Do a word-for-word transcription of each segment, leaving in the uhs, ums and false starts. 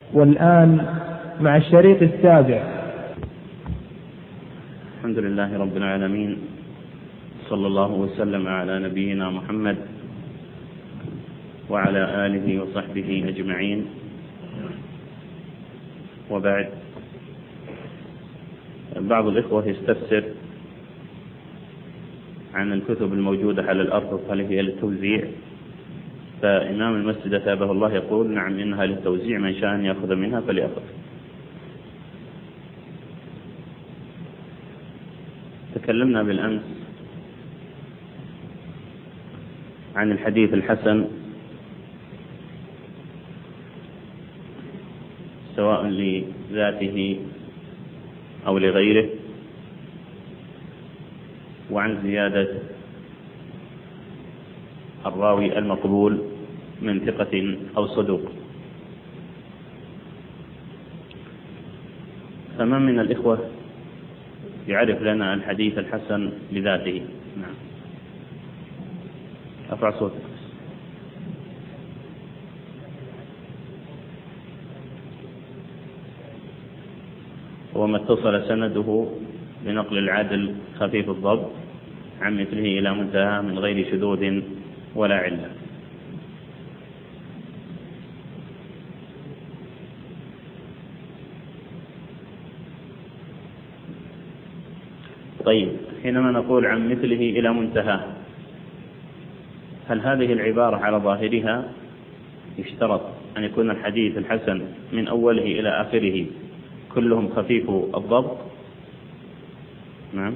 والآن مع الشريط السابع. الحمد لله رب العالمين، صلى الله وسلم على نبينا محمد وعلى آله وصحبه أجمعين، وبعد. بعض الإخوة يستفسر عن الكتب الموجودة على الأرض هل هي للتوزيع، فإمام المسجد أثابه الله يقول نعم إنها للتوزيع، من شاء أن يأخذ منها فليأخذ. تكلمنا بالأمس عن الحديث الحسن سواء لذاته أو لغيره، وعن زيادة الراوي المقبول من ثقة أو صدوق. فمن من الإخوة يعرف لنا الحديث الحسن لذاته؟ نعم، أرفع صوتك. وما اتصل سنده بنقل العدل خفيف الضبط عن مثله إلى منتهى من غير شذوذ ولا علة. طيب، حينما نقول عن مثله إلى منتهى، هل هذه العبارة على ظاهرها يشترط أن يكون الحديث الحسن من أوله إلى آخره كلهم خفيف الضبط؟ نعم،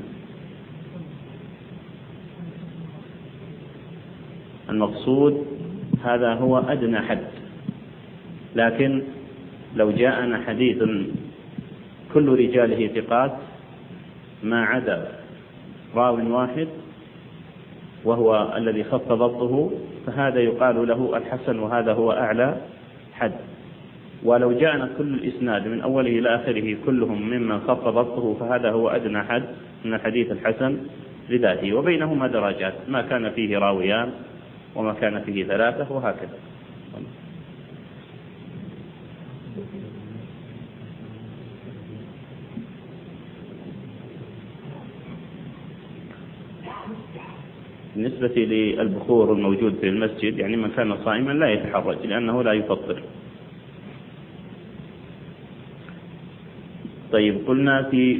المقصود هذا هو أدنى حد، لكن لو جاءنا حديث كل رجاله ثقات ما عدا راو واحد وهو الذي خف ضبطه، فهذا يقال له الحسن، وهذا هو أعلى حد. ولو جاءنا كل الإسناد من أوله إلى آخره كلهم ممن خف ضبطه، فهذا هو أدنى حد من الحديث الحسن لذاته، وبينهما درجات، ما كان فيه راويان وما كان فيه ثلاثة وهكذا. بالنسبة للبخور الموجود في المسجد، يعني من كان صائما لا يتحرج لأنه لا يفطر. طيب، قلنا في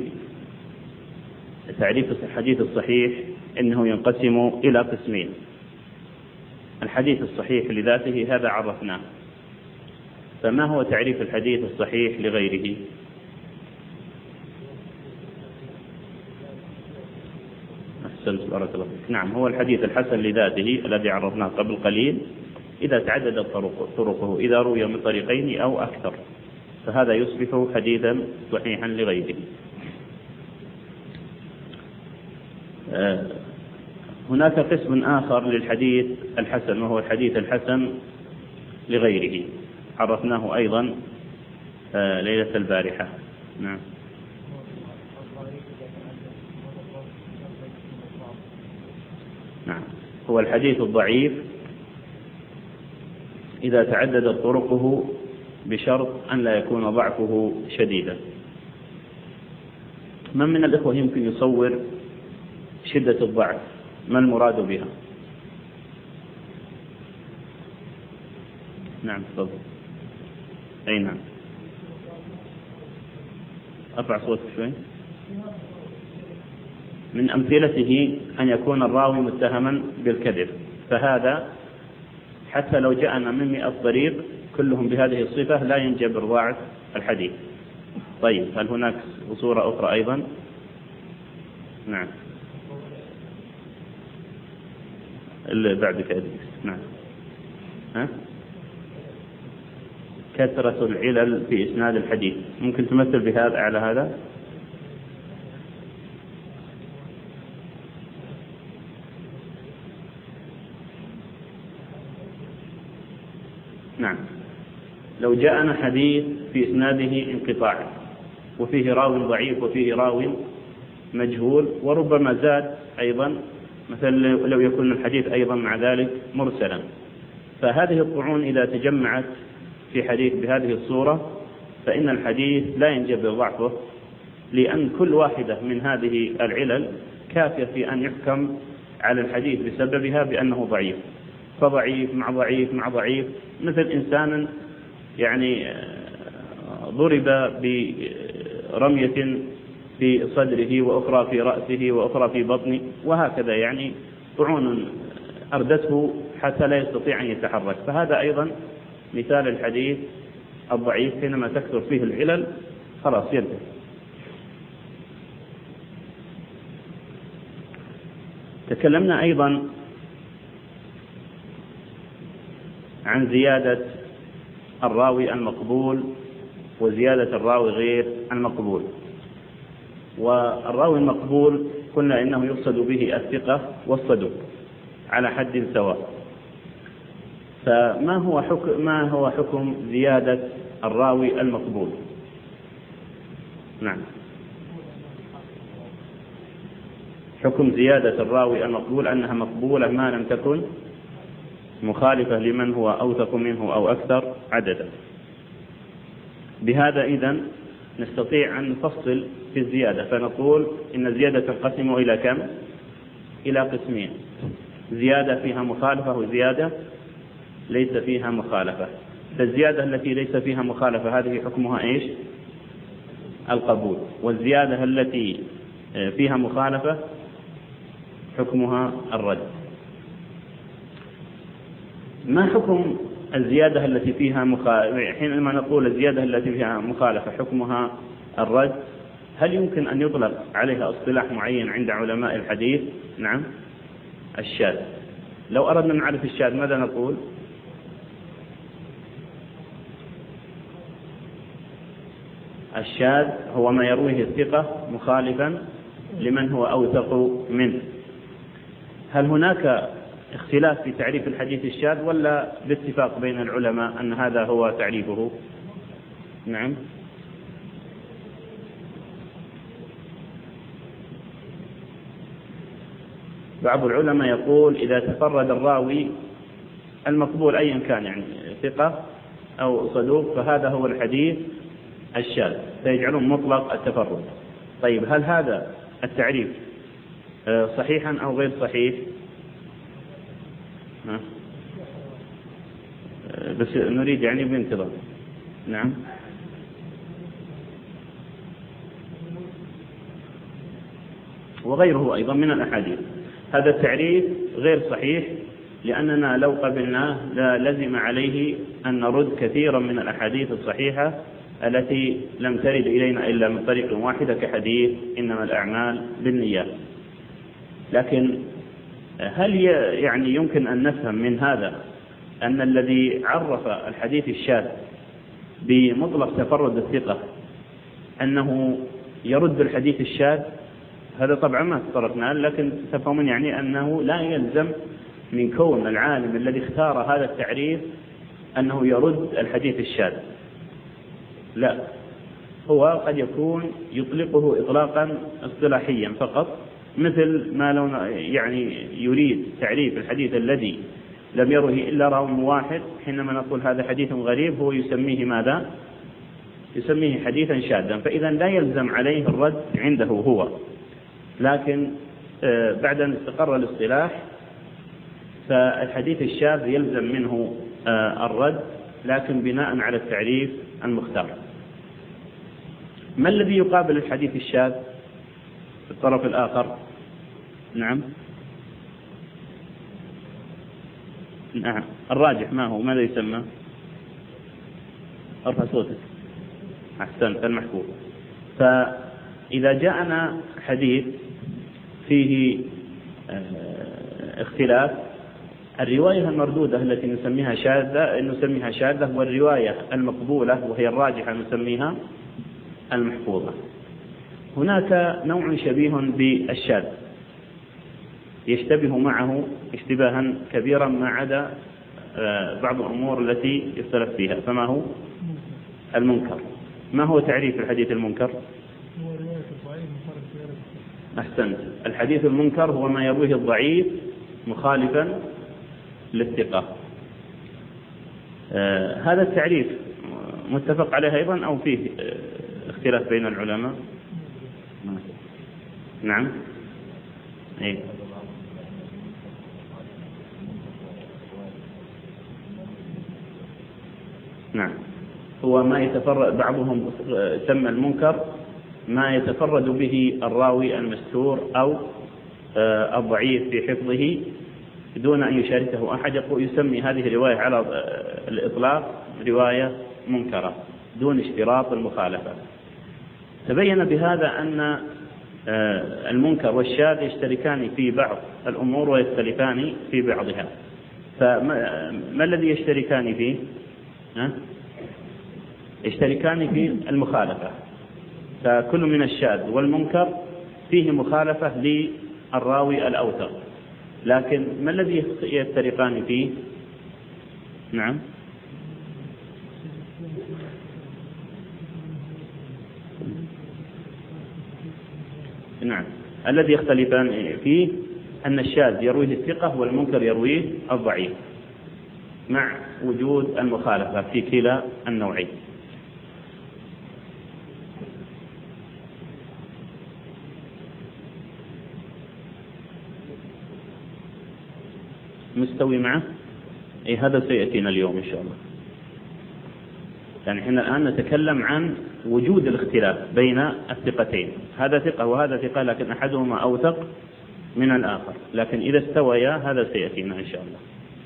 تعريف الحديث الصحيح إنه ينقسم إلى قسمين. الحديث الصحيح لذاته هذا عرفناه، فما هو تعريف الحديث الصحيح لغيره؟ أحسنت، بارك الله فيك. نعم، هو الحديث الحسن لذاته الذي عرفناه قبل قليل إذا تعددت طرقه، إذا روي من طريقين أو أكثر، فهذا يصبح حديثا صحيحا لغيره. آه هناك قسم آخر للحديث الحسن، وهو الحديث الحسن لغيره، عرفناه أيضا آه ليلة البارحة. نعم، نعم، هو الحديث الضعيف إذا تعددت طرقه بشرط أن لا يكون ضعفه شديدا. من من الإخوة يمكن يصور شدة الضعف؟ ما المراد بها؟ نعم، تفضل. أي نعم، أرفع صوتك شوي. من أمثلته أن يكون الراوي متهما بالكذب، فهذا حتى لو جاءنا من مئة طريق كلهم بهذه الصفة لا ينجبر ضعف الحديث. طيب، هل هناك صورة أخرى أيضا؟ نعم، اللي بعد كذلك. نعم، ها؟ كثرة العلل في إسناد الحديث، ممكن تمثل بهذا على هذا؟ نعم، لو جاءنا حديث في إسناده انقطاع وفيه راو ضعيف وفيه راو مجهول، وربما زاد أيضا، مثلا لو يكون الحديث أيضا مع ذلك مرسلا، فهذه الطعون إذا تجمعت في حديث بهذه الصورة فإن الحديث لا ينجبر ضعفه، لأن كل واحدة من هذه العلل كافية في أن يحكم على الحديث بسببها بأنه ضعيف. فضعيف مع ضعيف مع ضعيف، مثل إنسان يعني ضرب برمية في صدره وأخرى في رأسه وأخرى في بطنه وهكذا، يعني طعون أردته حتى لا يستطيع أن يتحرك. فهذا أيضا مثال الحديث الضعيف، حينما تكثر فيه العلل خلاص ينتهي. تكلمنا أيضا عن زيادة الراوي المقبول وزيادة الراوي غير المقبول. والراوي المقبول قلنا إنه يقصد به الثقة والصدوق على حد سواء. فما هو حكم ما هو حكم زيادة الراوي المقبول؟ نعم، حكم زيادة الراوي المقبول أنها مقبولة ما لم تكن مخالفة لمن هو أوثق منه أو أكثر عددا. بهذا إذن نستطيع أن نفصل في الزيادة، فنقول إن الزيادة تنقسم إلى كم؟ إلى قسمين: زيادة فيها مخالفة وزيادة ليس فيها مخالفة. فالزيادة التي ليس فيها مخالفة هذه حكمها إيش؟ القبول. والزيادة التي فيها مخالفة حكمها الرد. ما حكم الزيادة التي فيها مخالفة؟ حينما نقول الزيادة التي فيها مخالفة حكمها الرد، هل يمكن أن يطلق عليها اصطلاح معين عند علماء الحديث؟ نعم، الشاذ. لو أردنا أن نعرف الشاذ ماذا نقول؟ الشاذ هو ما يرويه الثقة مخالفا لمن هو أوثق منه. هل هناك اختلاف في تعريف الحديث الشاذ، ولا باتفاق بين العلماء أن هذا هو تعريفه؟ نعم، بعض العلماء يقول إذا تفرد الراوي المقبول أيا كان، يعني ثقة أو صدوق، فهذا هو الحديث الشاذ، فيجعلون مطلق التفرد. طيب، هل هذا التعريف صحيحا أو غير صحيح؟ بس نريد يعني بانتظار. نعم، وغيره أيضا من الأحاديث. هذا التعريف غير صحيح، لأننا لو قبلناه لازم عليه أن نرد كثيرا من الأحاديث الصحيحة التي لم ترد إلينا إلا من طريق واحدة، كحديث إنما الأعمال بالنيات. لكن هل يعني يمكن أن نفهم من هذا أن الذي عرف الحديث الشاذ بمطلق تفرد الثقة أنه يرد الحديث الشاذ؟ هذا طبعا ما تطرقنا، لكن تفهمون يعني أنه لا يلزم من كون العالم الذي اختار هذا التعريف أنه يرد الحديث الشاذ. لا، هو قد يكون يطلقه إطلاقا اصطلاحيا فقط، مثل ما لو يعني يريد تعريف الحديث الذي لم يره إلا راوي واحد، حينما نقول هذا حديث غريب هو يسميه ماذا؟ يسميه حديثا شاذا، فإذا لا يلزم عليه الرد عنده هو. لكن بعد أن استقر الاصطلاح فالحديث الشاذ يلزم منه الرد، لكن بناء على التعريف المختار. ما الذي يقابل الحديث الشاذ في الطرف الآخر؟ نعم، نعم، الراجح ما هو؟ ماذا يسمى؟ ارفع صوتك. أحسنت، المحفوظ. فإذا جاءنا حديث فيه اختلاف، الرواية المردودة التي نسميها شاذة نسميها شاذة، والرواية المقبولة وهي الراجحة نسميها المحفوظة. هناك نوع شبيه بالشاذ يشتبه معه اشتباها كبيرا ما عدا بعض الأمور التي يختلف فيها، فما هو؟ المنكر. ما هو تعريف الحديث المنكر؟ أحسنت، الحديث المنكر هو ما يرويه الضعيف مخالفا للثقة. آه هذا التعريف متفق عليه أيضا أو فيه اختلاف بين العلماء؟ نعم. إيه؟ نعم. هو ما يتفرد، بعضهم سمى المنكر ما يتفرد به الراوي المستور أو الضعيف في حفظه دون أن يشاركه أحد، يسمي هذه الرواية على الإطلاق رواية منكرة دون اشتراط المخالفة. تبين بهذا أن المنكر والشاذ يشتركان في بعض الأمور ويختلفان في بعضها. فما الذي يشتركان فيه؟ ها؟ يشتركان في المخالفة، فكل من الشاذ والمنكر فيه مخالفة للراوي الأوثق، لكن ما الذي يفترقان فيه؟ نعم. نعم. الذي يختلفان فيه أن الشاذ يرويه الثقة والمنكر يرويه الضعيف، مع وجود المخالفة في كلا النوعين. مستوي معه؟ أي هذا سيأتينا اليوم إن شاء الله. يعني احنا الآن نتكلم عن وجود الاختلاف بين الثقتين، هذا ثقة وهذا ثقة، لكن أحدهما أوثق من الآخر، لكن إذا استويا هذا سيأتينا إن شاء الله.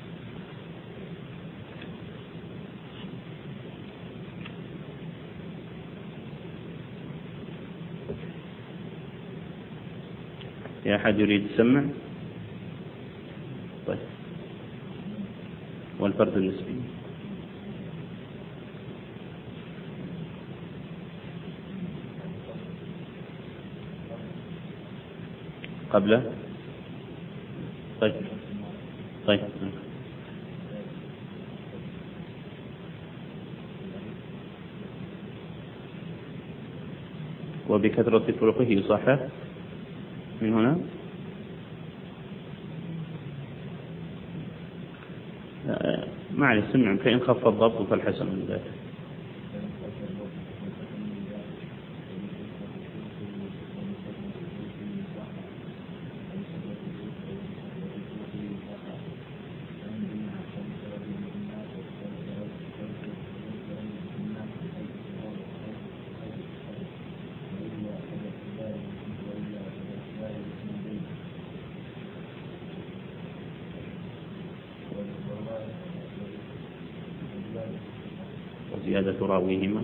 يا أحد يريد يسمع؟ طيب. والفرد النسبي قبله؟ طيب طيب وبكثرة طرقه يصحح من هنا. معلش سمع، فإن خف الضبط فالحسن من ذلك. وزيادة راويهما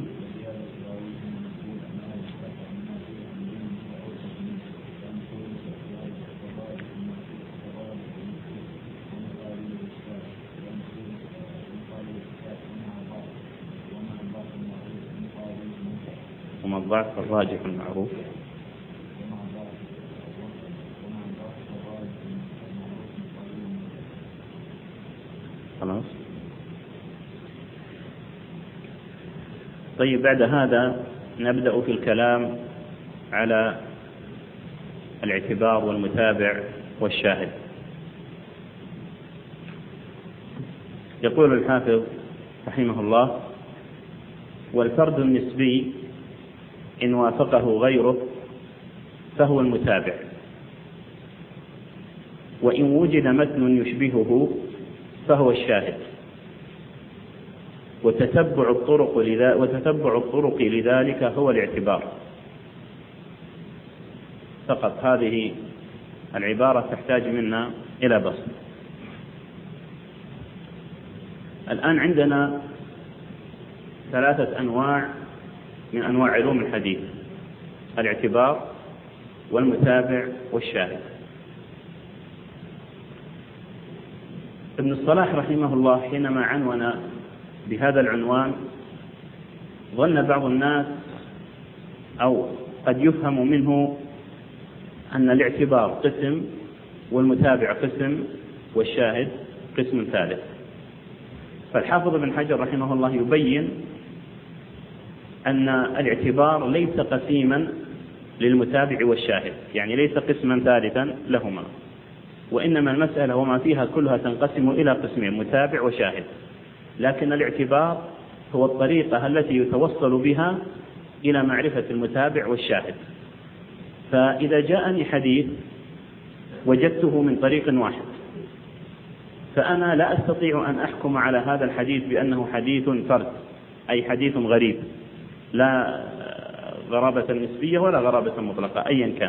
وما الضعف الراجح المعروف. خلاص. طيب، بعد هذا نبدأ في الكلام على الاعتبار والمتابع والشاهد. يقول الحافظ رحمه الله: والفرد النسبي إن وافقه غيره فهو المتابع، وإن وجد متن يشبهه فهو الشاهد، وتتبع الطرق لذلك وتتبع الطرق لذلك هو الاعتبار. فقط هذه العبارة تحتاج منا إلى بسط. الآن عندنا ثلاثة أنواع من أنواع علوم الحديث: الاعتبار والمتابع والشاهد. ابن الصلاح رحمه الله حينما عنون بهذا العنوان ظن بعض الناس أو قد يفهم منه أن الاعتبار قسم والمتابع قسم والشاهد قسم ثالث. فالحافظ ابن حجر رحمه الله يبين أن الاعتبار ليس قسيما للمتابع والشاهد، يعني ليس قسما ثالثا لهما، وإنما المسألة وما فيها كلها تنقسم إلى قسمين: متابع وشاهد. لكن الاعتبار هو الطريقة التي يتوصل بها إلى معرفة المتابع والشاهد. فإذا جاءني حديث وجدته من طريق واحد، فأنا لا أستطيع أن أحكم على هذا الحديث بأنه حديث فرد، أي حديث غريب، لا غرابة نسبية ولا غرابة مطلقة أيا كان،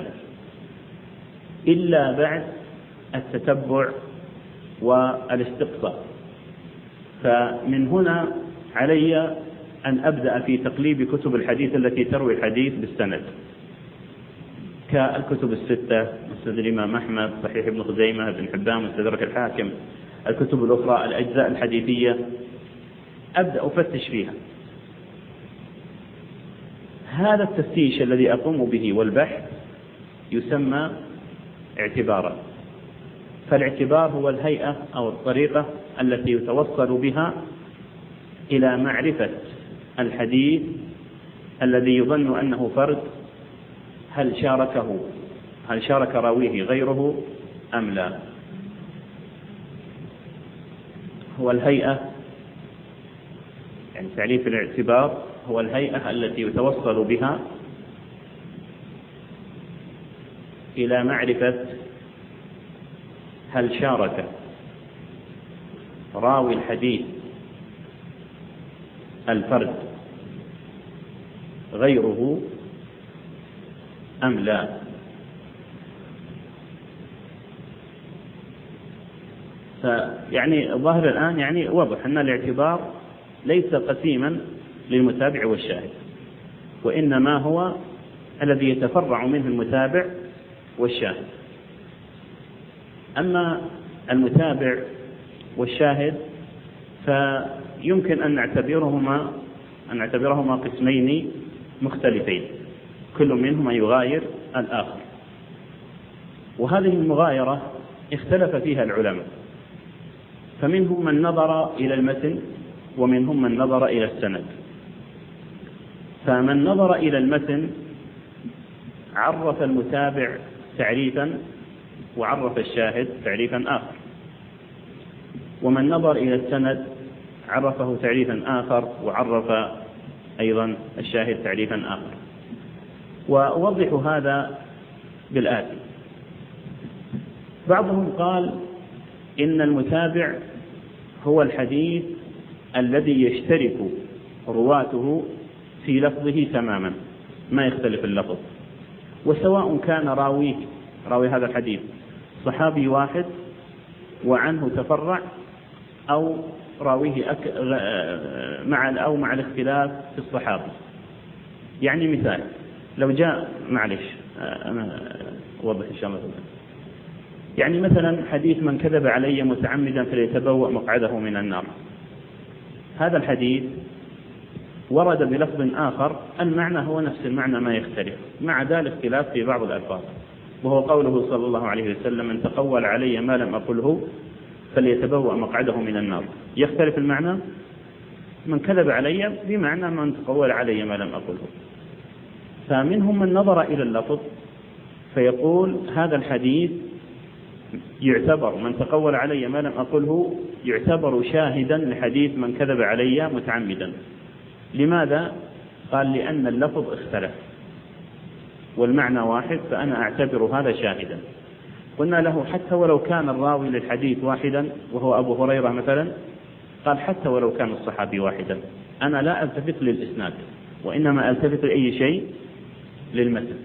إلا بعد التتبع والاستقصاء. فمن هنا علي أن أبدأ في تقليب كتب الحديث التي تروي الحديث بالسند، كالكتب الستة، مسند الإمام أحمد، صحيح ابن خزيمة، ابن حبان، مستدرك الحاكم، الكتب الأخرى، الأجزاء الحديثية، أبدأ أفتش فيها. هذا التفتيش الذي أقوم به والبحث يسمى اعتبارا. فالاعتبار هو الهيئة أو الطريقة التي يتوصل بها إلى معرفة الحديث الذي يظن أنه فرد، هل شاركه هل شارك راويه غيره أم لا. هو الهيئة، يعني تعريف الاعتبار هو الهيئة التي يتوصل بها إلى معرفة هل شارك راوي الحديث الفرد غيره أم لا. فيعني الظاهر الآن يعني واضح أن الاعتبار ليس قسيما للمتابع والشاهد، وإنما هو الذي يتفرع منه المتابع والشاهد. أما المتابع والشاهد فيمكن أن نعتبرهما أن نعتبرهما قسمين مختلفين، كل منهما يغاير الآخر. وهذه المغايرة اختلف فيها العلماء، فمنهم من نظر إلى المتن ومنهم من نظر إلى السند. فمن نظر إلى المتن عرف المتابع تعريفا وعرف الشاهد تعريفا آخر، ومن نظر إلى السند عرفه تعريفا آخر وعرف أيضا الشاهد تعريفا آخر. وأوضح هذا بالآتي: بعضهم قال إن المتابع هو الحديث الذي يشترك رواته في لفظه تماما، ما يختلف اللفظ، وسواء كان راويه راوي هذا الحديث صحابي واحد وعنه تفرع، أو راويه أك... مع أو مع الاختلاف في الصحابي. يعني مثال، لو جاء معلش أنا أوضح إن شاء الله. يعني مثلا حديث من كذب علي متعمدا فليتبوأ مقعده من النار، هذا الحديث ورد بلفظ آخر المعنى هو نفس المعنى ما يختلف، مع ذلك اختلاف في بعض الألفاظ، وهو قوله صلى الله عليه وسلم: من تقول علي ما لم أقله فليتبوأ مقعده من النار. يختلف المعنى، من كذب علي بمعنى من تقول علي ما لم أقله. فمنهم من نظر إلى اللفظ فيقول هذا الحديث يعتبر من تقول علي ما لم أقله يعتبر شاهدا لحديث من كذب علي متعمدا. لماذا؟ قال: لأن اللفظ اختلف والمعنى واحد، فأنا أعتبر هذا شاهدا. قلنا له: حتى ولو كان الراوي للحديث واحدا وهو أبو هريرة مثلا. قال: حتى ولو كان الصحابي واحدا، أنا لا ألتفت للإسناد، وإنما ألتفت لأي شيء للمتن.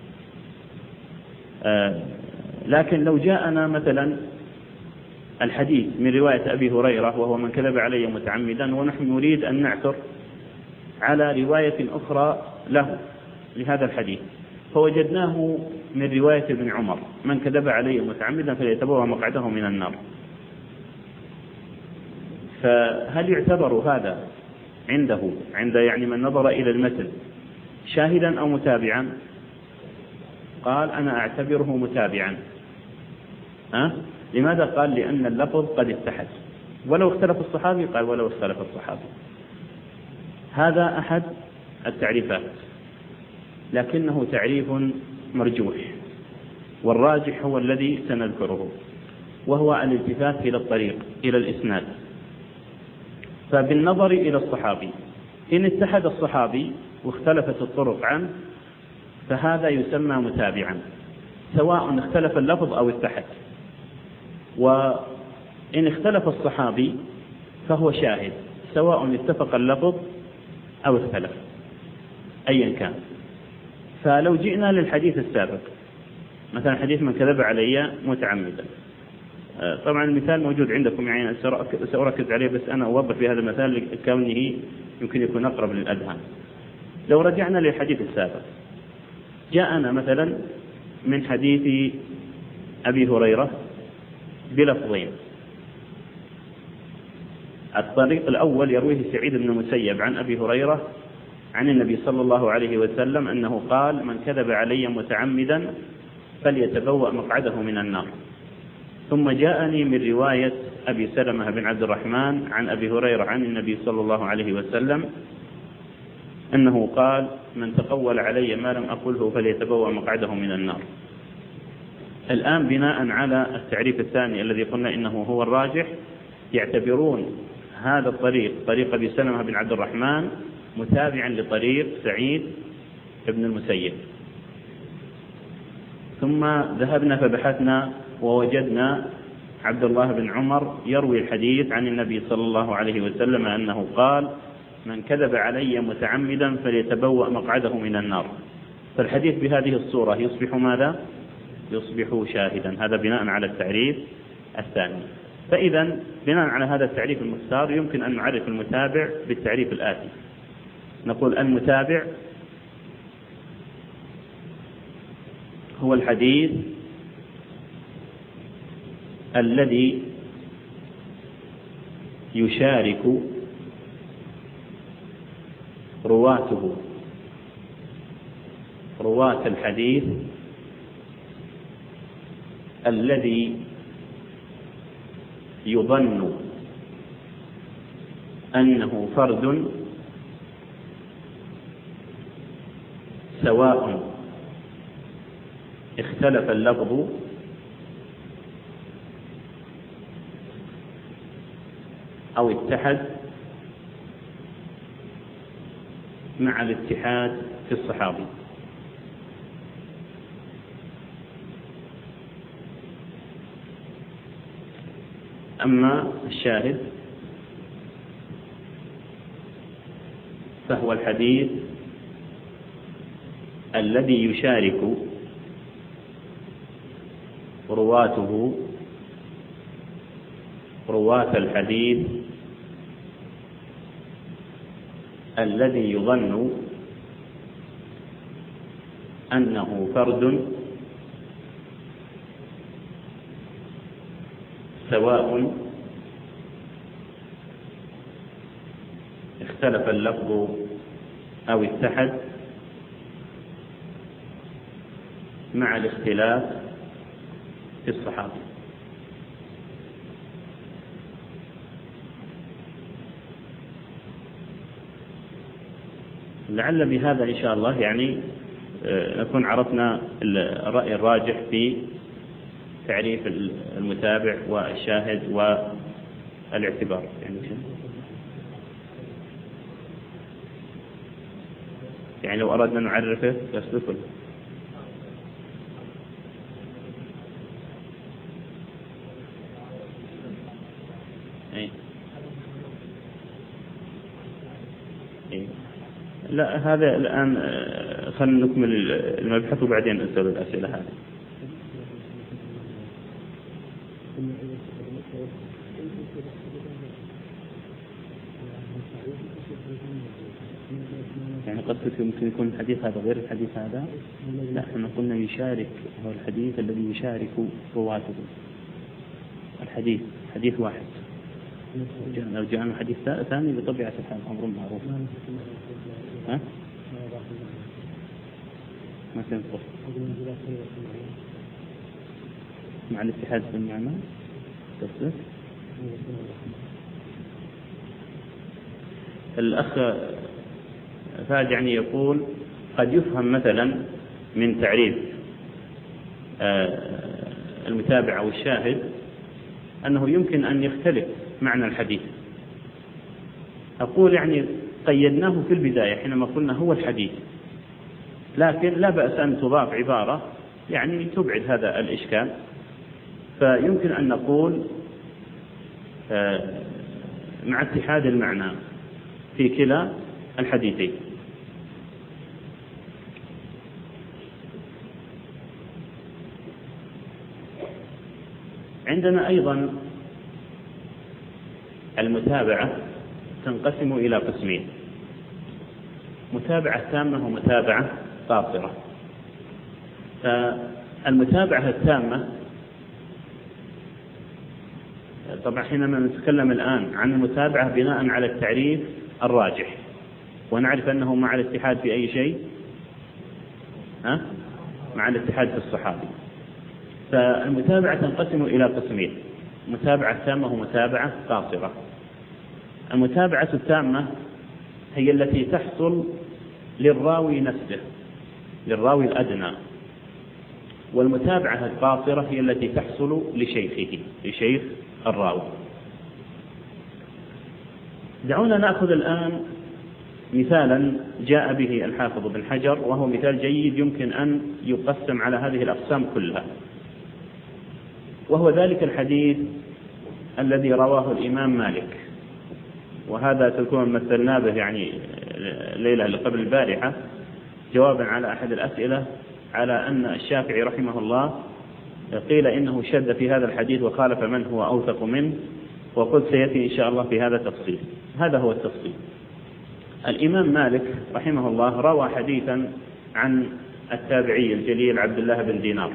آه لكن لو جاءنا مثلا الحديث من رواية أبي هريرة وهو من كذب علي متعمدا، ونحن نريد أن نعثر على رواية أخرى له لهذا الحديث، فوجدناه من رواية ابن عمر: من كذب علي متعمدا فليتبوأ مقعده من النار. فهل يعتبر هذا عنده عند يعني من نظر إلى المتن شاهدا أو متابعا؟ قال: أنا أعتبره متابعا. أه؟ لماذا؟ قال: لأن اللفظ قد اتحد، ولو اختلف الصحابي. قال: ولو اختلف الصحابي. هذا أحد التعريفات، لكنه تعريف مرجوح، والراجح هو الذي سنذكره، وهو الالتفات إلى الطريق، إلى الإسناد. فبالنظر إلى الصحابي إن اتحد الصحابي واختلفت الطرق عنه فهذا يسمى متابعا، سواء اختلف اللفظ أو اتحد. وإن اختلف الصحابي فهو شاهد، سواء اتفق اللفظ أو اختلف أيا كان. فلو جئنا للحديث السابق، مثلا حديث من كذب علي متعمدا، طبعا المثال موجود عندكم، يعني سأركز عليه، بس أنا أوضح بهذا المثال لكونه يمكن يكون أقرب للأذهان. لو رجعنا للحديث السابق، جاءنا مثلا من حديث أبي هريرة بلفظين. الطريق الأول يرويه سعيد بن المسيب عن أبي هريرة عن النبي صلى الله عليه وسلم أنه قال: من كذب علي متعمدا فليتبوأ مقعده من النار. ثم جاءني من رواية أبي سلمة بن عبد الرحمن عن أبي هريرة عن النبي صلى الله عليه وسلم أنه قال: من تقول علي ما لم أقله فليتبوأ مقعده من النار. الآن بناء على التعريف الثاني الذي قلنا إنه هو الراجح، يعتبرون هذا الطريق طريق أبي سلمة بن عبد الرحمن متابعا لطريق سعيد بن المسيب. ثم ذهبنا فبحثنا ووجدنا عبد الله بن عمر يروي الحديث عن النبي صلى الله عليه وسلم أنه قال: من كذب علي متعمدا فليتبوأ مقعده من النار. فالحديث بهذه الصورة يصبح ماذا؟ يصبح شاهدا. هذا بناء على التعريف الثاني. فإذا بناء على هذا التعريف المختار يمكن أن نعرف المتابع بالتعريف الآتي. نقول المتابع هو الحديث الذي يشارك رواته رواة الحديث الذي يظن أنه فرد، سواء اختلف اللفظ أو اتحد مع الاتحاد في الصحابي. أما الشاهد فهو الحديث الذي يشارك رواته رواة الحديث الذي يظن أنه فرد، سواء اختلف اللفظ أو اتحد مع الاختلاف في الصحابة. لعل بهذا إن شاء الله يعني نكون عرفنا الرأي الراجح في تعريف المتابع والشاهد والاعتبار. يعني يعني لو أردنا نعرفه يسلكه. أي. أي. لا، هذا الآن خلينا نكمل المبحث وبعدين نسأل الأسئلة هذه. يعني قد يمكن يكون الحديث هذا غير الحديث هذا. لا، احنا قلنا يشارك، هو الحديث الذي يشارك رواته. الحديث حديث واحد. لو جاءنا حديث ثاني بطبيعة الحال أمر معروف. ها؟ ما تنقص مع الاتحاد في المعنى تصدق. الأخ فهد يعني يقول قد يفهم مثلا من تعريف المتابع أو الشاهد أنه يمكن أن يختلف معنى الحديث. أقول يعني قيدناه في البداية حينما قلنا هو الحديث، لكن لا بأس أن تضاف عبارة يعني تبعد هذا الإشكال، فيمكن أن نقول مع اتحاد المعنى في كلا الحديثين. عندنا أيضا المتابعة تنقسم إلى قسمين: متابعة تامة ومتابعة قاصرة. فالمتابعة التامة طبعا حينما نتكلم الآن عن المتابعة بناء على التعريف الراجح، ونعرف أنه مع الاتحاد في أي شيء؟ ها؟ مع الاتحاد في الصحابي. فالمتابعة تنقسم إلى قسمين: متابعة تامة ومتابعة قاصرة. المتابعة التامة هي التي تحصل للراوي نفسه، للراوي الأدنى، والمتابعة القاصرة هي التي تحصل لشيخه، لشيخ الراوي. دعونا نأخذ الآن مثالا جاء به الحافظ بن حجر، وهو مثال جيد يمكن أن يقسم على هذه الأقسام كلها، وهو ذلك الحديث الذي رواه الإمام مالك. وهذا تكون مثلنا به يعني ليلة اللي قبل البارحة جوابا على أحد الأسئلة على أن الشافعي رحمه الله قيل إنه شد في هذا الحديث وخالف من هو أوثق منه، وقلت سيأتي إن شاء الله في هذا التفصيل. هذا هو التفصيل. الإمام مالك رحمه الله روى حديثا عن التابعي الجليل عبد الله بن دينار،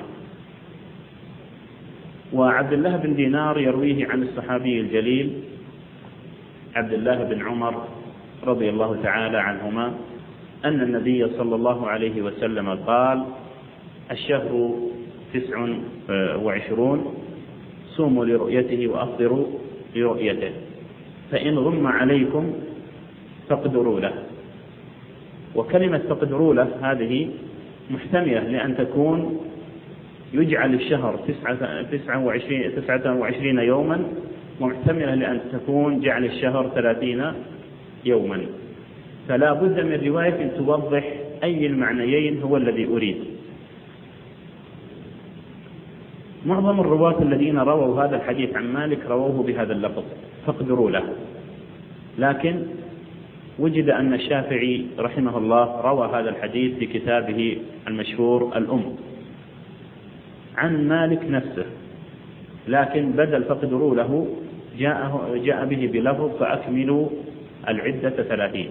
وعبد الله بن دينار يرويه عن الصحابي الجليل عبد الله بن عمر رضي الله تعالى عنهما أن النبي صلى الله عليه وسلم قال: الشهر تسع وعشرون، صوموا لرؤيته وأفطروا لرؤيته، فإن غم عليكم فاقدروا له. وكلمة فاقدروا له هذه محتملة لأن تكون يجعل الشهر تسعة وعشرين يوما، ومحتملة لأن تكون جعل الشهر ثلاثين يوما. فلا بد من رواية توضح أي المعنيين هو الذي أريد. معظم الرواة الذين رووا هذا الحديث عن مالك رووه بهذا اللفظ فاقدروا له، لكن وجد أن الشافعي رحمه الله روى هذا الحديث في كتابه المشهور الأم عن مالك نفسه، لكن بدل فاقدروا له جاء, جاء به بلفظ فأكملوا العدة ثلاثين.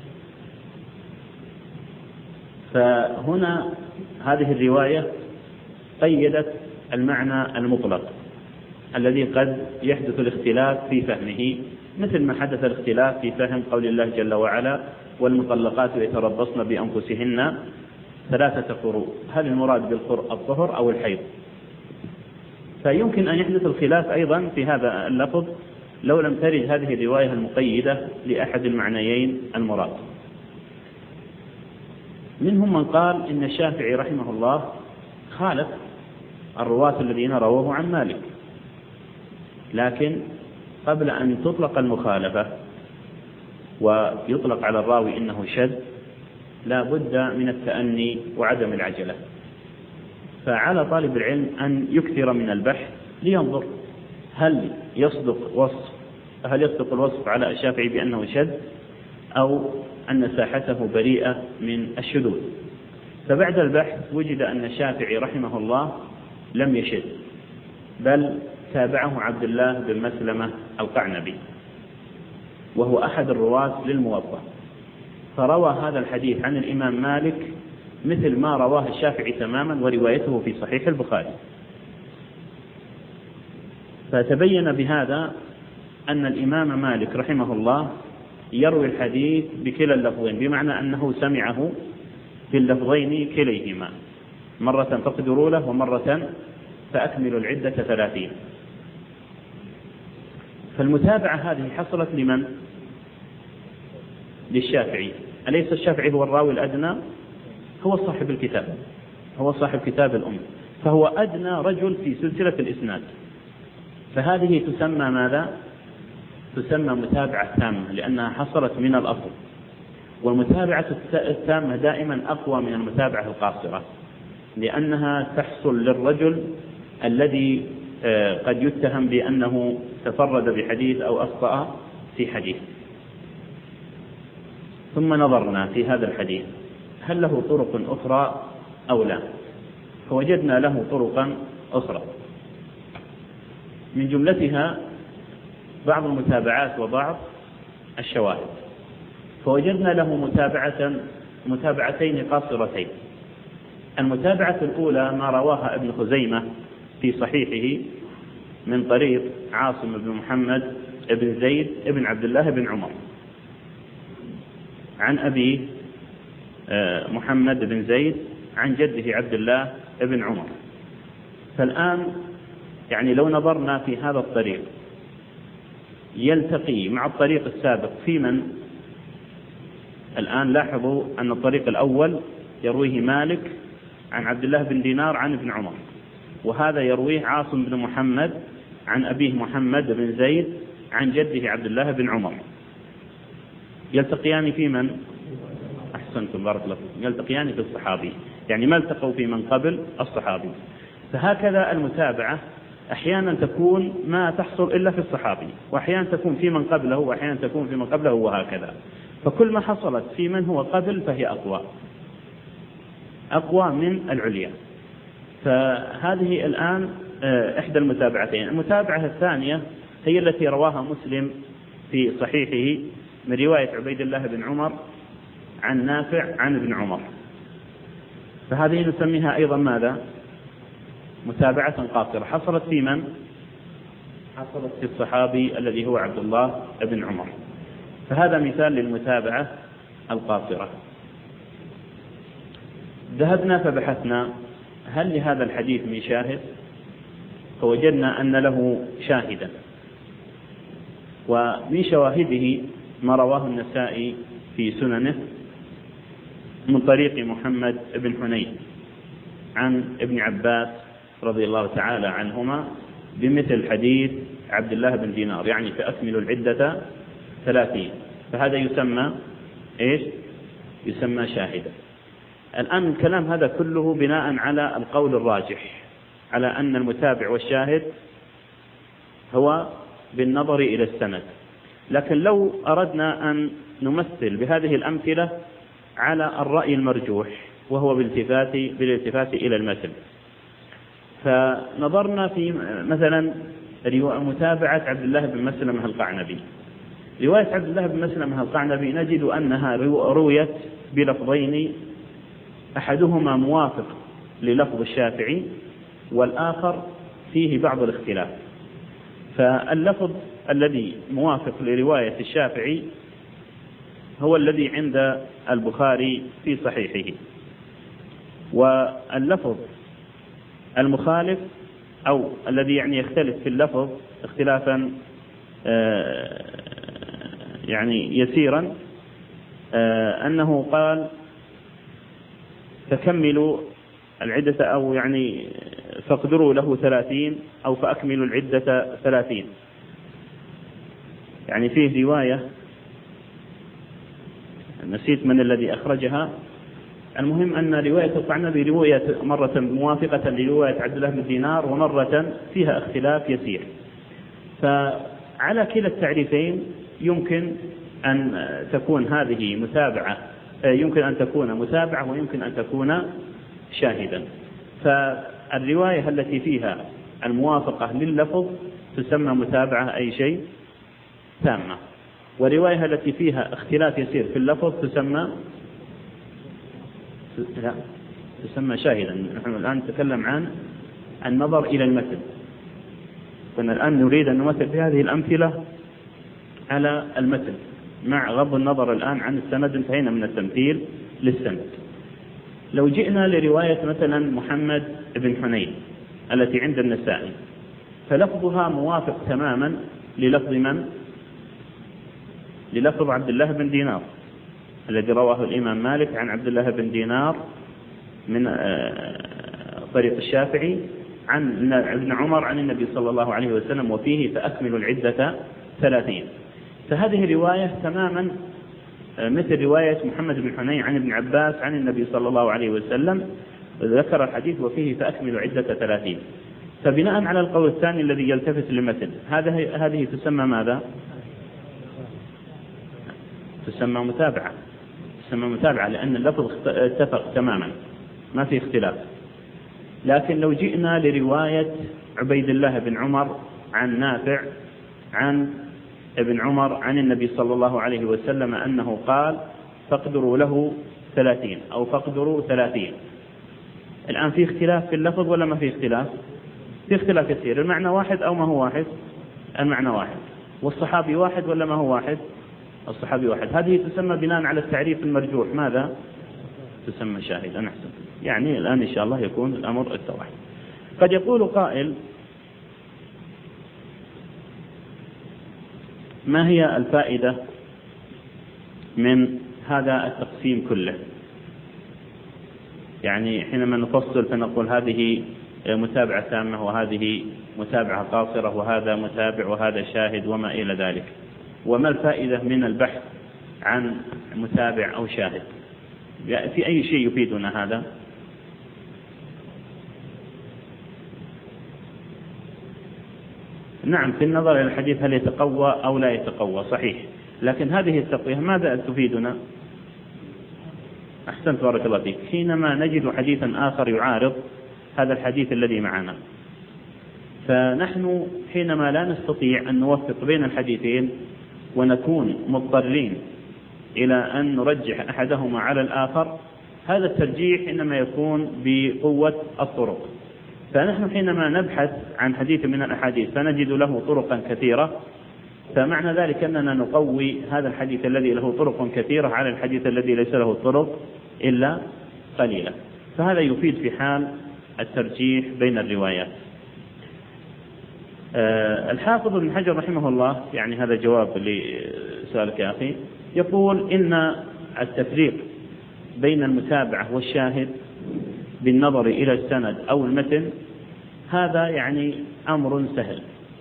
فهنا هذه الرواية قيدت المعنى المطلق الذي قد يحدث الاختلاف في فهمه، مثل ما حدث الاختلاف في فهم قول الله جل وعلا: والمطلقات يتربصن بأنفسهن ثلاثة قروء، هل المراد بالقرء الطهر أو الحيض؟ فيمكن أن يحدث الخلاف أيضا في هذا اللفظ لو لم ترد هذه الرواية المقيدة لأحد المعنيين المراد. منهم من قال إن الشافعي رحمه الله خالف الرواة الذين رووه عن مالك، لكن قبل أن تطلق المخالفة ويطلق على الراوي إنه شد لا بد من التأني وعدم العجلة. فعلى طالب العلم أن يكثر من البحث لينظر هل يصدق وصف هل يصدق الوصف على الشافعي بأنه شد أو أن ساحته بريئة من الشذوذ. فبعد البحث وجد أن الشافعي رحمه الله لم يشد، بل تابعه عبد الله بن مسلمة القعنبي، وهو أحد الرواة للموطأ، فروى هذا الحديث عن الإمام مالك مثل ما رواه الشافعي تماما، وروايته في صحيح البخاري. فتبين بهذا أن الإمام مالك رحمه الله يروي الحديث بكلا اللفظين، بمعنى أنه سمعه في اللفظين كليهما، مرة فاقدروا له ومرة فأكملوا العدة ثلاثين. فالمتابعة هذه حصلت لمن؟ للشافعي. أليس الشافعي هو الراوي الأدنى؟ هو صاحب الكتاب، هو صاحب كتاب الأم، فهو أدنى رجل في سلسلة الإسناد. فهذه تسمى ماذا؟ تسمى متابعة تامة، لأنها حصلت من الأصل. والمتابعة التامة دائما أقوى من المتابعة القاصرة، لأنها تحصل للرجل الذي قد يتهم بأنه تفرد بحديث أو أخطأ في حديث. ثم نظرنا في هذا الحديث هل له طرق أخرى أو لا، فوجدنا له طرقا أخرى، من جملتها بعض المتابعات وبعض الشواهد. فوجدنا له متابعة متابعتين قاصرتين. المتابعة الأولى ما رواها ابن خزيمة في صحيحه من طريق عاصم بن محمد بن زيد بن عبد الله بن عمر عن أبيه محمد بن زيد عن جده عبد الله بن عمر. فالآن يعني لو نظرنا في هذا الطريق يلتقي مع الطريق السابق في من؟ الآن لاحظوا أن الطريق الأول يرويه مالك عن عبد الله بن دينار عن ابن عمر، وهذا يرويه عاصم بن محمد عن أبيه محمد بن زيد عن جده عبد الله بن عمر. يلتقيان في من؟ أحسنتم بارك الله فيكم، يلتقيان في الصحابي، يعني ما التقوا في من قبل الصحابي. فهكذا المتابعة أحيانا تكون ما تحصل إلا في الصحابي، وأحيانا تكون في من قبله، وأحيانا تكون في من قبله، وهكذا. فكل ما حصلت في من هو قبل فهي أقوى أقوى من العليا. فهذه الآن إحدى المتابعتين. المتابعة الثانية هي التي رواها مسلم في صحيحه من رواية عبيد الله بن عمر عن نافع عن ابن عمر، فهذه نسميها أيضا ماذا؟ متابعة قاصرة. حصلت في من؟ حصلت في الصحابي الذي هو عبد الله بن عمر. فهذا مثال للمتابعة القاصرة. ذهبنا فبحثنا هل لهذا الحديث من شاهد، فوجدنا أن له شاهدا، ومن شواهده ما رواه النسائي في سننه من طريق محمد بن حنين عن ابن عباس رضي الله تعالى عنهما بمثل حديث عبد الله بن دينار، يعني فأكملوا العدة ثلاثين. فهذا يسمى إيش؟ يسمى شاهدا. الآن الكلام هذا كله بناء على القول الراجح على أن المتابع والشاهد هو بالنظر إلى السند. لكن لو أردنا أن نمثل بهذه الأمثلة على الرأي المرجوح وهو بالالتفات بالالتفات إلى المثل، فنظرنا في مثلا متابعة عبد الله بن مسلمة القعنبي. رواية عبد الله بن مسلمة القعنبي نجد أنها رويت بلفظين، أحدهما موافق للفظ الشافعي والآخر فيه بعض الاختلاف. فاللفظ الذي موافق لرواية الشافعي هو الذي عند البخاري في صحيحه، واللفظ المخالف أو الذي يعني يختلف في اللفظ اختلافا يعني يسيرا أنه قال فكملوا العدة أو يعني فاقدروا له ثلاثين أو فأكملوا العدة ثلاثين. يعني فيه رواية نسيت من الذي أخرجها. المهم أن رواية القعنبي رواية مرة موافقة لرواية عبد الله بن دينار ومرة فيها اختلاف يسير. فعلى كلا التعريفين يمكن أن تكون هذه متابعة، يمكن أن تكون متابعة ويمكن أن تكون شاهدا. فالرواية التي فيها الموافقة لللفظ تسمى متابعة أي شيء تامة، ورواية التي فيها اختلاف يسير في اللفظ تسمى لا تسمى شاهدا. نحن الآن نتكلم عن النظر إلى المتن، كنا الآن نريد أن نمثل في هذه الأمثلة على المتن مع غض النظر الآن عن السند. انتهينا من التمثيل للسند. لو جئنا لرواية مثلا محمد بن حنين التي عند النسائي، فلفظها موافق تماما للفظ من؟ للفظ عبد الله بن دينار الذي رواه الإمام مالك عن عبد الله بن دينار من طريق الشافعي عن ابن عمر عن النبي صلى الله عليه وسلم، وفيه فأكملوا العدة ثلاثين. فهذه رواية تماما مثل رواية محمد بن حنين عن ابن عباس عن النبي صلى الله عليه وسلم ذكر الحديث وفيه فأكمل عدة ثلاثين. فبناء على القول الثاني الذي يلتفت للمتن هذه هذه تسمى ماذا؟ تسمى متابعة. تسمى متابعة لأن اللفظ اتفق تماما ما في اختلاف. لكن لو جئنا لرواية عبيد الله بن عمر عن نافع عن ابن عمر عن النبي صلى الله عليه وسلم أنه قال فاقدروا له ثلاثين أو فاقدروا ثلاثين، الآن في اختلاف في اللفظ ولا ما في اختلاف؟ في اختلاف كثير. المعنى واحد أو ما هو واحد؟ المعنى واحد. والصحابي واحد ولا ما هو واحد؟ الصحابي واحد. هذه تسمى بناء على التعريف المرجوح ماذا؟ تسمى شاهد. أنا أحسن. يعني الآن إن شاء الله يكون الأمر اتضح. قد يقول قائل ما هي الفائدة من هذا التقسيم كله؟ يعني حينما نفصل فنقول هذه متابعة تامة وهذه متابعة قاصرة وهذا متابع وهذا شاهد وما إلى ذلك، وما الفائدة من البحث عن متابع أو شاهد؟ في أي شيء يفيدنا هذا؟ نعم، في النظر إلى الحديث هل يتقوى أو لا يتقوى صحيح، لكن هذه التقوية ماذا تفيدنا؟ أحسنت بارك الله فيك. حينما نجد حديثا آخر يعارض هذا الحديث الذي معنا، فنحن حينما لا نستطيع أن نوفق بين الحديثين ونكون مضطرين إلى أن نرجح أحدهما على الآخر، هذا الترجيح إنما يكون بقوة الطرق. فنحن حينما نبحث عن حديث من الأحاديث فنجد له طرقا كثيرة، فمعنى ذلك أننا نقوي هذا الحديث الذي له طرق كثيرة على الحديث الذي ليس له طرق إلا قليلة. فهذا يفيد في حال الترجيح بين الروايات. أه الحافظ ابن حجر رحمه الله، يعني هذا جواب لسؤالك يا أخي، يقول إن التفريق بين المتابعة والشاهد بالنظر إلى السند أو المتن هذا يعني أمر سهل،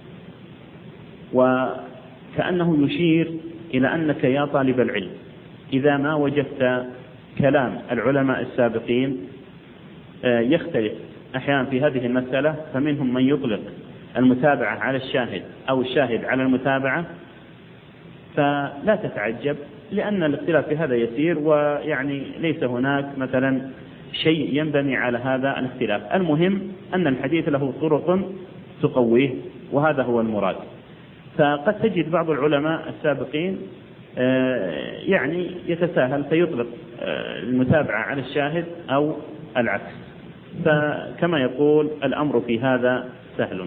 وكأنه يشير إلى أنك يا طالب العلم إذا ما وجدت كلام العلماء السابقين يختلف أحيانا في هذه المسألة، فمنهم من يطلق المتابعة على الشاهد أو الشاهد على المتابعة، فلا تتعجب لأن الاختلاف في هذا يسير، ويعني ليس هناك مثلا شيء ينبني على هذا الاختلاف. المهم أن الحديث له طرق تقويه، وهذا هو المراد. فقد تجد بعض العلماء السابقين يعني يتساهل فيطلق المتابعة على الشاهد أو العكس، فكما يقول الأمر في هذا سهل.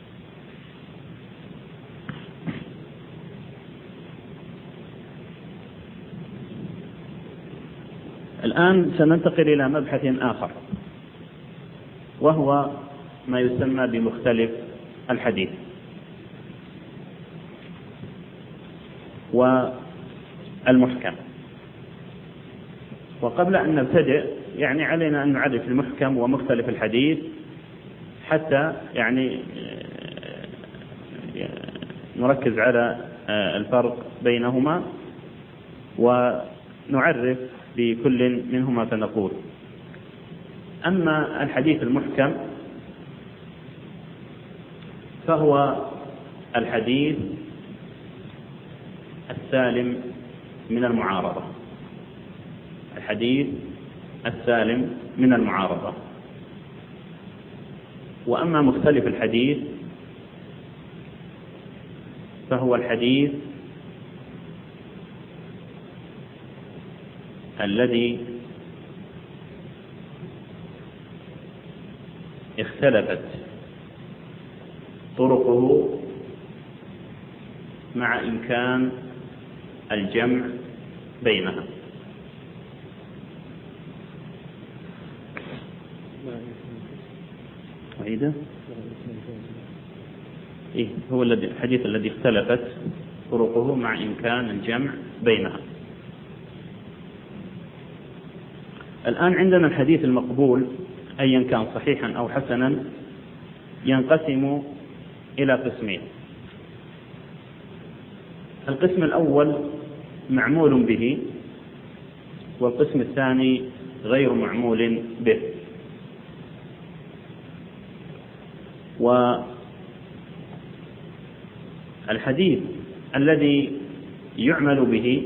الآن سننتقل إلى مبحث آخر، وهو ما يسمى بمختلف الحديث. والمحكم. وقبل أن نبتدئ يعني علينا أن نعرف المحكم ومختلف الحديث حتى يعني نركز على الفرق بينهما ونعرف بكل منهما فنقول. أما الحديث المحكم فهو الحديث السالم من المعارضة. الحديث السالم من المعارضة. وأما مختلف الحديث فهو الحديث الذي اختلفت طرقه مع إمكان الجمع بينها. وعيدة إيه هو الذي الحديث الذي اختلفت طرقه مع إمكان الجمع بينها. الآن عندنا الحديث المقبول أيا كان صحيحا أو حسنا ينقسم إلى قسمين. القسم الأول معمول به والقسم الثاني غير معمول به. والحديث الذي يعمل به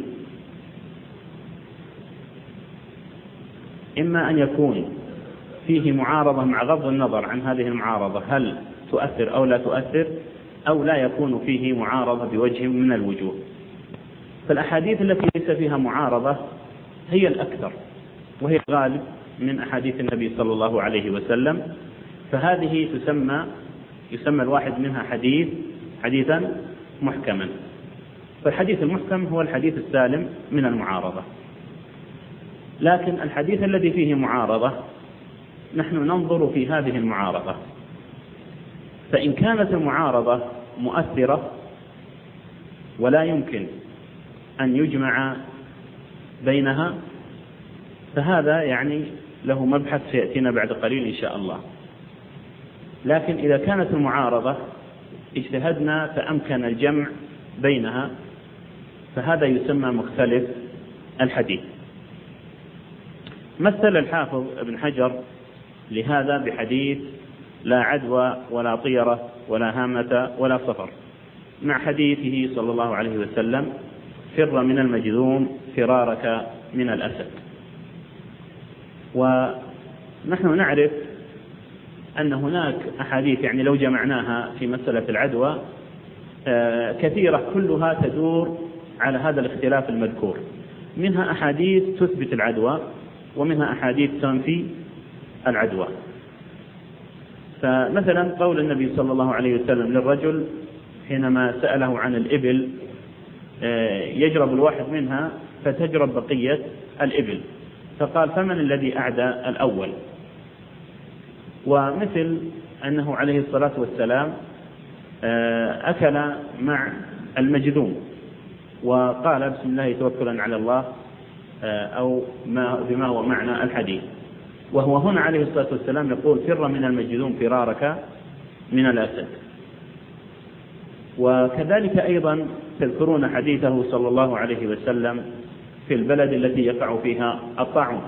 إما أن يكون فيه معارضة مع غض النظر عن هذه المعارضة هل تؤثر أو لا تؤثر، أو لا يكون فيه معارضة بوجه من الوجوه. فالأحاديث التي ليس فيها معارضة هي الأكثر، وهي الغالب من أحاديث النبي صلى الله عليه وسلم، فهذه تسمى يسمى الواحد منها حديث حديثا محكما. فالحديث المحكم هو الحديث السالم من المعارضة. لكن الحديث الذي فيه معارضة نحن ننظر في هذه المعارضة، فإن كانت المعارضة مؤثرة ولا يمكن أن يجمع بينها فهذا يعني له مبحث سيأتينا بعد قليل إن شاء الله. لكن إذا كانت المعارضة اجتهدنا فأمكن الجمع بينها فهذا يسمى مختلف الحديث. مثل الحافظ ابن حجر لهذا بحديث لا عدوى ولا طيرة ولا هامة ولا صفر، مع حديثه صلى الله عليه وسلم فر من المجذوم فرارك من الأسد. ونحن نعرف أن هناك أحاديث يعني لو جمعناها في مسألة العدوى كثيرة كلها تدور على هذا الاختلاف المذكور، منها أحاديث تثبت العدوى ومنها أحاديث تنفي العدوى. فمثلا قول النبي صلى الله عليه وسلم للرجل حينما سأله عن الإبل يجرب الواحد منها فتجرب بقية الإبل، فقال فمن الذي أعدى الأول؟ ومثل أنه عليه الصلاة والسلام أكل مع المجذوم وقال بسم الله توكلا على الله أو ما بما هو معنى الحديث، وهو هنا عليه الصلاة والسلام يقول فر من المجذوم فرارك من الأسد. وكذلك أيضا تذكرون حديثه صلى الله عليه وسلم في البلد التي يقع فيها الطاعون،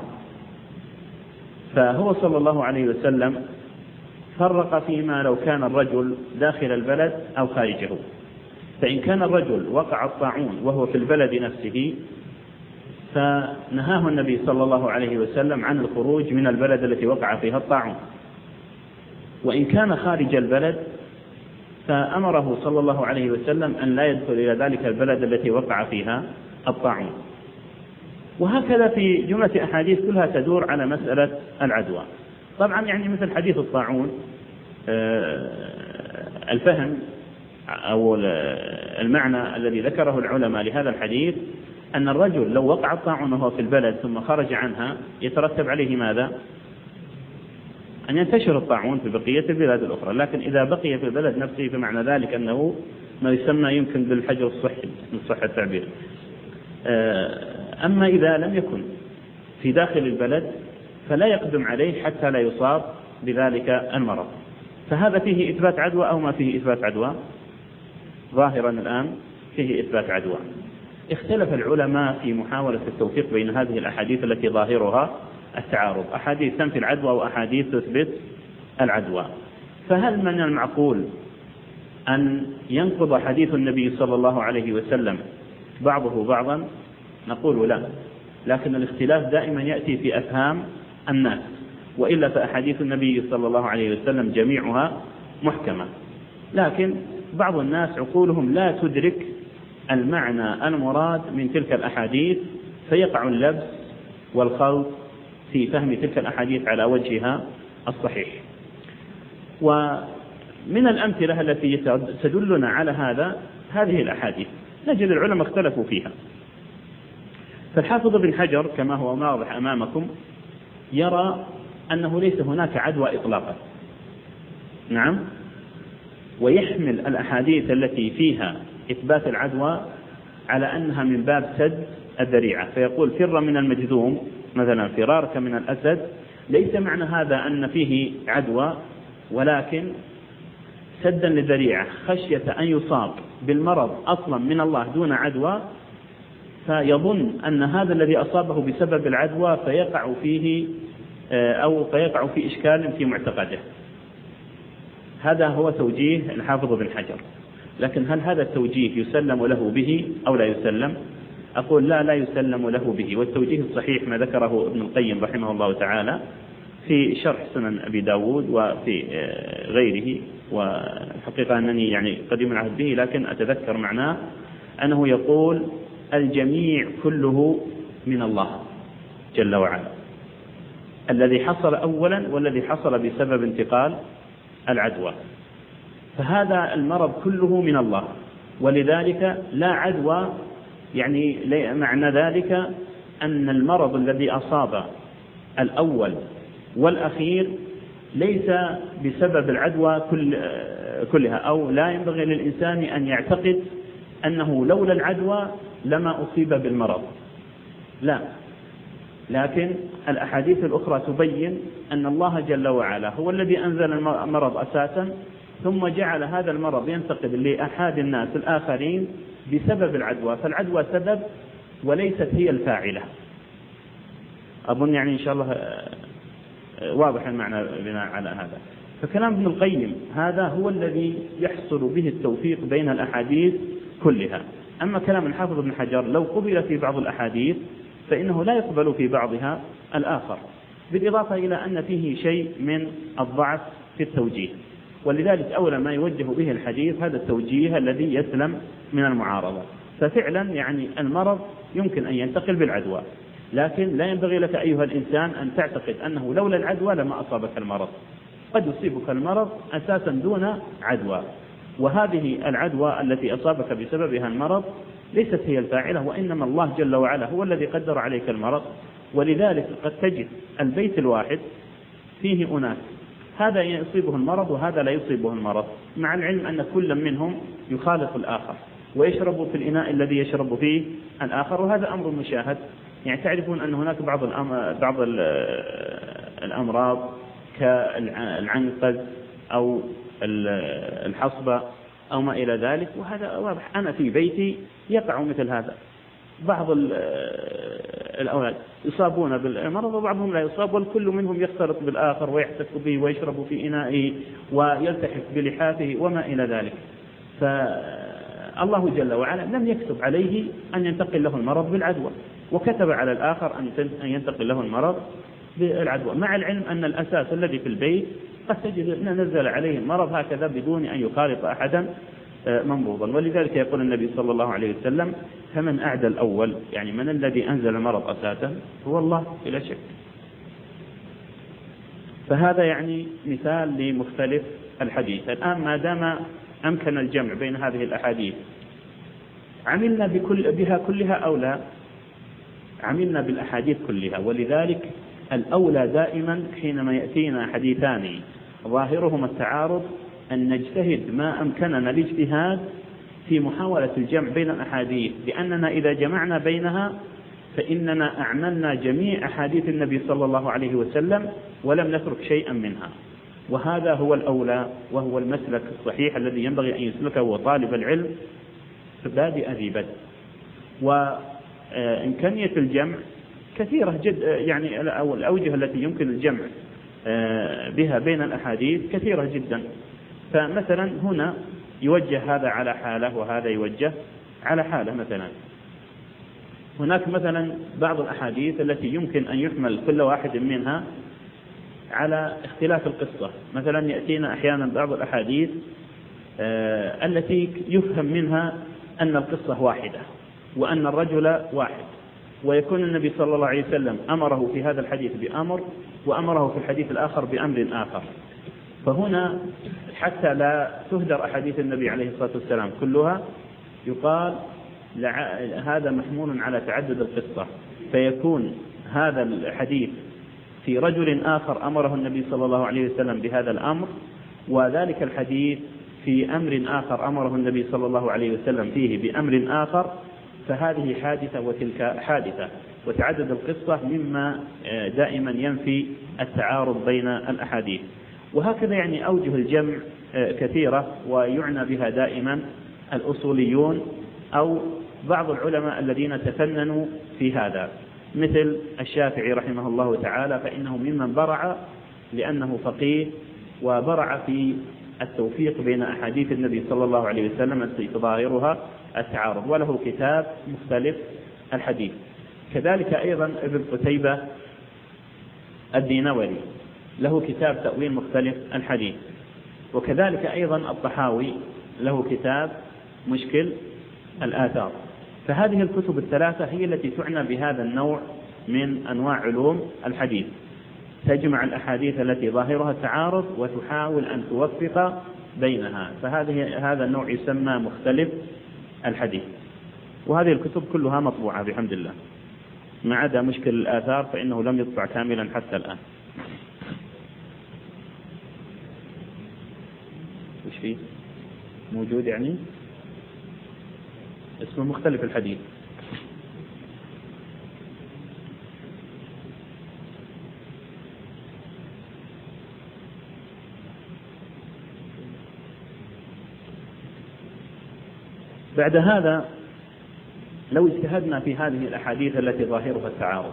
فهو صلى الله عليه وسلم فرق فيما لو كان الرجل داخل البلد أو خارجه. فإن كان الرجل وقع الطاعون وهو في البلد نفسه فنهاه النبي صلى الله عليه وسلم عن الخروج من البلد التي وقع فيها الطاعون. وإن كان خارج البلد فأمره صلى الله عليه وسلم أن لا يدخل إلى ذلك البلد التي وقع فيها الطاعون. وهكذا في جملة أحاديث كلها تدور على مسألة العدوى. طبعا يعني مثل حديث الطاعون الفهم أو المعنى الذي ذكره العلماء لهذا الحديث أن الرجل لو وقع الطاعون وهو في البلد ثم خرج عنها يترتب عليه ماذا؟ أن ينتشر الطاعون في بقية البلاد الأخرى. لكن إذا بقي في البلد نفسه فمعنى ذلك أنه ما يسمى يمكن بالحجر الصحي من صحة التعبير. أما إذا لم يكن في داخل البلد فلا يقدم عليه حتى لا يصاب بذلك المرض. فهذا فيه إثبات عدوى أو ما فيه إثبات عدوى؟ ظاهرا الآن فيه إثبات عدوى. اختلف العلماء في محاولة التوفيق بين هذه الأحاديث التي ظاهرها التعارض، أحاديث تنفي العدوى وأحاديث تثبت العدوى. فهل من المعقول أن ينقض حديث النبي صلى الله عليه وسلم بعضه بعضا؟ نقول لا، لكن الاختلاف دائما يأتي في أفهام الناس، وإلا فأحاديث النبي صلى الله عليه وسلم جميعها محكمة، لكن بعض الناس عقولهم لا تدرك المعنى المراد من تلك الأحاديث فيقع اللبس والخلط في فهم تلك الأحاديث على وجهها الصحيح. ومن الأمثلة التي تدلنا على هذا هذه الأحاديث نجد العلماء اختلفوا فيها. فالحافظ ابن حجر كما هو واضح أمامكم يرى أنه ليس هناك عدوى إطلاقا، نعم، ويحمل الأحاديث التي فيها إثبات العدوى على أنها من باب سد الذريعة، فيقول فر من المجذوم مثلا فرارك من الأسد، ليس معنى هذا أن فيه عدوى، ولكن سدا للذريعة خشية أن يصاب بالمرض أصلا من الله دون عدوى، فيظن أن هذا الذي أصابه بسبب العدوى فيقع فيه أو فيقع في إشكال في معتقده. هذا هو توجيه الحافظ بن حجر. لكن هل هذا التوجيه يسلم له به أو لا يسلم؟ أقول لا لا يسلم له به. والتوجيه الصحيح ما ذكره ابن القيم رحمه الله تعالى في شرح سنن أبي داود وفي غيره، والحقيقة أنني يعني قديم العهد به لكن أتذكر معناه، أنه يقول الجميع كله من الله جل وعلا، الذي حصل أولا والذي حصل بسبب انتقال العدوى، فهذا المرض كله من الله، ولذلك لا عدوى. يعني معنى ذلك أن المرض الذي أصاب الأول والأخير ليس بسبب العدوى كل كلها، أو لا ينبغي للإنسان أن يعتقد أنه لولا العدوى لما أصيب بالمرض، لا. لكن الأحاديث الأخرى تبين أن الله جل وعلا هو الذي أنزل المرض أساسا، ثم جعل هذا المرض ينتقل لأحد الناس الآخرين بسبب العدوى، فالعدوى سبب وليست هي الفاعلة. أظن يعني إن شاء الله واضح المعنى بناء على هذا. فكلام ابن القيم هذا هو الذي يحصل به التوفيق بين الأحاديث كلها. أما كلام الحافظ بن حجر لو قبل في بعض الأحاديث فإنه لا يقبل في بعضها الآخر، بالإضافة إلى أن فيه شيء من الضعف في التوجيه، ولذلك أولى ما يوجه به الحديث هذا التوجيه الذي يسلم من المعارضة. ففعلا يعني المرض يمكن أن ينتقل بالعدوى، لكن لا ينبغي لك أيها الإنسان أن تعتقد أنه لولا العدوى لما أصابك المرض. قد يصيبك المرض أساسا دون عدوى، وهذه العدوى التي أصابك بسببها المرض ليست هي الفاعلة، وإنما الله جل وعلا هو الذي قدر عليك المرض. ولذلك قد تجد البيت الواحد فيه أناس هذا يصيبه المرض وهذا لا يصيبه المرض، مع العلم أن كل منهم يخالط الآخر ويشرب في الإناء الذي يشرب فيه الآخر، وهذا أمر مشاهد. يعني تعرفون أن هناك بعض بعض الأمراض كالعنقز أو الحصبة أو ما إلى ذلك، وهذا واضح. أنا في بيتي يقع مثل هذا، بعض الأولاد يصابون بالمرض وبعضهم لا يصاب، والكل منهم يختلط بالآخر ويحتك به ويشرب في إنائه ويلتحف بلحافه وما إلى ذلك. فالله جل وعلا لم يكتب عليه أن ينتقل له المرض بالعدوى، وكتب على الآخر أن ينتقل له المرض بالعدوى، مع العلم أن الأساس الذي في البيت قد تجد أن نزل عليه المرض هكذا بدون أن يخالط أحدا منبوضا. ولذلك يقول النبي صلى الله عليه وسلم فمن أعدى الأول، يعني من الذي أنزل المرض أساسا هو الله بلا شك. فهذا يعني مثال لمختلف الحديث. الآن ما دام أمكن الجمع بين هذه الأحاديث عملنا بكل بها كلها أو لا؟ عملنا بالأحاديث كلها. ولذلك الأولى دائما حينما يأتينا حديثان ظاهرهما التعارض أن نجتهد ما أمكننا الاجتهاد في محاولة الجمع بين الأحاديث، لأننا إذا جمعنا بينها فإننا أعملنا جميع أحاديث النبي صلى الله عليه وسلم ولم نترك شيئا منها. وهذا هو الأولى وهو المسلك الصحيح الذي ينبغي أن يسلكه هو طالب العلم بادئ ذي بدء. وإمكانية الجمع كثيرة جد، يعني الأوجه التي يمكن الجمع بها بين الأحاديث كثيرة جدا. فمثلا هنا يوجه هذا على حالة وهذا يوجه على حالة. مثلا هناك مثلا بعض الأحاديث التي يمكن أن يحمل كل واحد منها على اختلاف القصة. مثلا يأتينا أحيانا بعض الأحاديث التي يفهم منها أن القصة واحدة وأن الرجل واحد، ويكون النبي صلى الله عليه وسلم أمره في هذا الحديث بأمر وأمره في الحديث الآخر بأمر آخر. فهنا حتى لا تهدر أحاديث النبي عليه الصلاة والسلام كلها يقال هذا محمول على تعدد القصة، فيكون هذا الحديث في رجل آخر أمره النبي صلى الله عليه وسلم بهذا الأمر، وذلك الحديث في أمر آخر أمره النبي صلى الله عليه وسلم فيه بأمر آخر. فهذه حادثة وتلك حادثة، وتعدد القصة مما دائما ينفي التعارض بين الأحاديث. وهكذا يعني أوجه الجمع كثيرة، ويعنى بها دائما الأصوليون أو بعض العلماء الذين تفننوا في هذا مثل الشافعي رحمه الله تعالى، فإنه ممن برع لأنه فقيه وبرع في التوفيق بين أحاديث النبي صلى الله عليه وسلم التي تظاهرها التعارض، وله كتاب مختلف الحديث. كذلك أيضا ابن قتيبة الدينوري له كتاب تأويل مختلف الحديث، وكذلك أيضا الطحاوي له كتاب مشكل الآثار. فهذه الكتب الثلاثة هي التي تعنى بهذا النوع من أنواع علوم الحديث، تجمع الأحاديث التي ظاهرها التعارض وتحاول أن توفق بينها، فهذه هذا النوع يسمى مختلف الحديث. وهذه الكتب كلها مطبوعة بحمد الله، ما عدا مشكل الآثار فإنه لم يطبع كاملا حتى الآن. وش فيه موجود يعني اسمه مختلف الحديث. بعد هذا لو اجتهدنا في هذه الأحاديث التي ظاهرها التعارض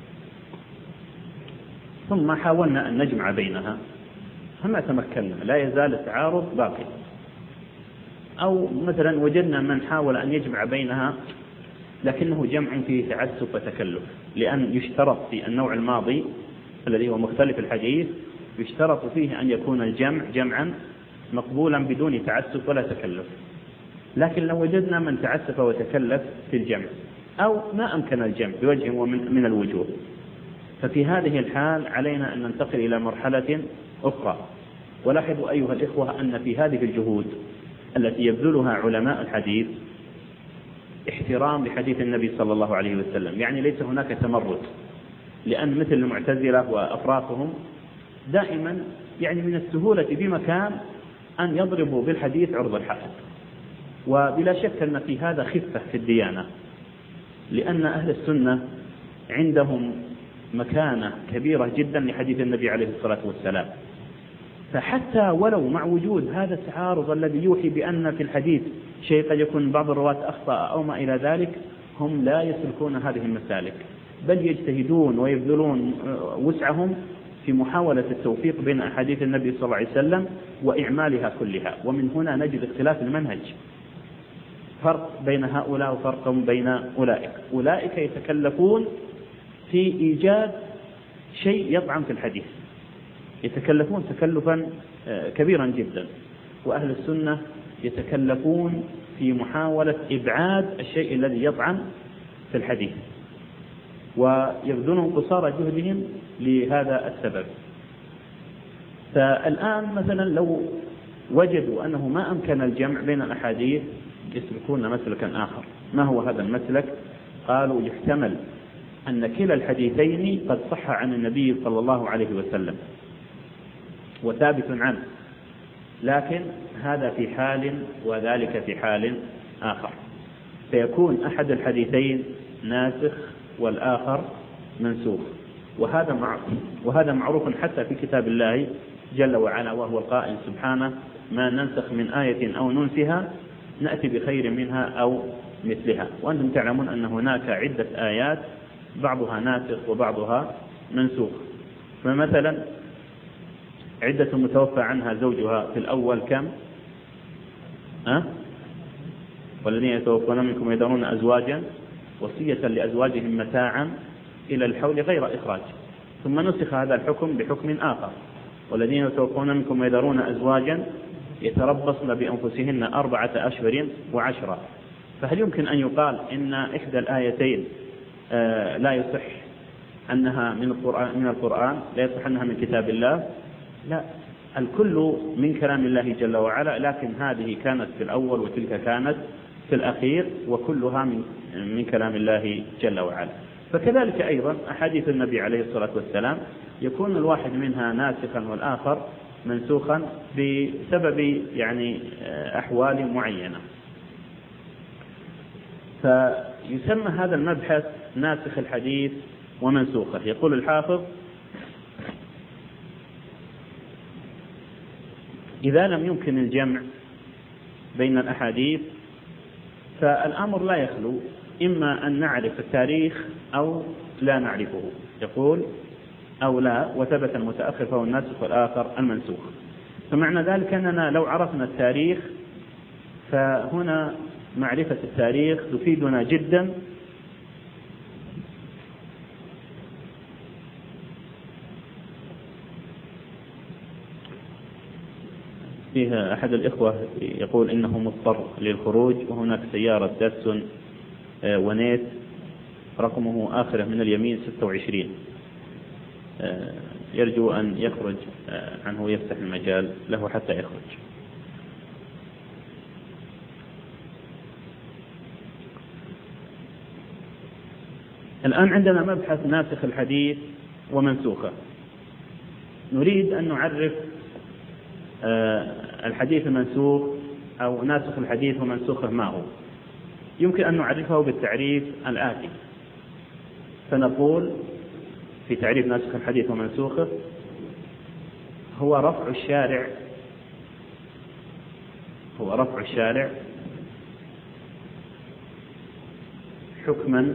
ثم حاولنا أن نجمع بينها فما تمكنا، لا يزال التعارض باقي. أو مثلا وجدنا من حاول أن يجمع بينها لكنه جمع فيه تعسف وتكلف، لأن يشترط في النوع الماضي الذي هو مختلف الحديث يشترط فيه أن يكون الجمع جمعا مقبولا بدون تعسف ولا تكلف. لكن لو وجدنا من تعسف وتكلف في الجمع أو ما أمكن الجمع بوجه من الوجوه، ففي هذه الحال علينا أن ننتقل إلى مرحلة أخرى. ولاحظوا أيها الإخوة أن في هذه الجهود التي يبذلها علماء الحديث احترام لحديث النبي صلى الله عليه وسلم، يعني ليس هناك تمرد، لأن مثل المعتزلة وأفراقهم دائما يعني من السهولة بمكان أن يضربوا بالحديث عرض الحائط. وبلا شك أن في هذا خفة في الديانة، لأن أهل السنة عندهم مكانة كبيرة جدا لحديث النبي عليه الصلاة والسلام، فحتى ولو مع وجود هذا التعارض الذي يوحي بأن في الحديث شيء قد يكون بعض الرواة أخطأ أو ما إلى ذلك، هم لا يسلكون هذه المسالك، بل يجتهدون ويبذلون وسعهم في محاولة التوفيق بين أحاديث النبي صلى الله عليه وسلم وإعمالها كلها. ومن هنا نجد اختلاف المنهج، فرق بين هؤلاء وفرق بين أولئك. أولئك يتكلفون في إيجاد شيء يطعن في الحديث، يتكلفون تكلفا كبيرا جدا، وأهل السنة يتكلفون في محاولة إبعاد الشيء الذي يطعن في الحديث، ويبذلون قصارى جهدهم لهذا السبب. فالآن مثلا لو وجدوا أنه ما أمكن الجمع بين الأحاديث يسلكون مسلكا آخر. ما هو هذا المسلك؟ قالوا يحتمل أن كلا الحديثين قد صح عن النبي صلى الله عليه وسلم وثابت عنه، لكن هذا في حال وذلك في حال آخر، فيكون أحد الحديثين ناسخ والآخر منسوخ. وهذا معروف وهذا معروف حتى في كتاب الله جل وعلا، وهو القائل سبحانه: ما ننسخ من آية أو ننسها نأتي بخير منها أو مثلها. وأنتم تعلمون أن هناك عدة آيات بعضها ناسخ وبعضها منسوخ. فمثلا عدة متوفى عنها زوجها في الأول كم؟ أه؟ والذين يتوفون منكم يذرون أزواجا وصية لأزواجهم متاعا إلى الحول غير إخراج، ثم نسخ هذا الحكم بحكم آخر: والذين يتوفون منكم يذرون أزواجا يتربصن بأنفسهن أربعة أشهر وعشرة. فهل يمكن أن يقال إن إحدى الآيتين آه لا يصح أنها من القرآن من القرآن لا يصح أنها من كتاب الله؟ لا، الكل من كلام الله جل وعلا، لكن هذه كانت في الأول وتلك كانت في الأخير، وكلها من من كلام الله جل وعلا. فكذلك أيضا أحاديث النبي عليه الصلاة والسلام يكون الواحد منها ناسخا والآخر منسوخا بسبب يعني أحوال معينة. فيسمى هذا المبحث ناسخ الحديث ومنسوخه. يقول الحافظ: إذا لم يمكن الجمع بين الأحاديث فالأمر لا يخلو إما أن نعرف التاريخ أو لا نعرفه، يقول أو لا وثبت المتأخر فهو الناسخ والآخر المنسوخ. فمعنى ذلك أننا لو عرفنا التاريخ فهنا معرفة التاريخ تفيدنا جدا فيها. أحد الإخوة يقول إنه مضطر للخروج وهناك سيارة داتسون ونيت رقمه آخره من اليمين ستة وعشرين، يرجو أن يخرج عنه ويفتح المجال له حتى يخرج. الآن عندنا مبحث ناسخ الحديث ومنسوخه. نريد أن نعرف الحديث المنسوخ أو ناسخ الحديث ومنسوخه ما هو. يمكن أن نعرفه بالتعريف الآتي، فنقول في تعريف ناسخ الحديث ومنسوخه: هو رفع الشارع هو رفع الشارع حكما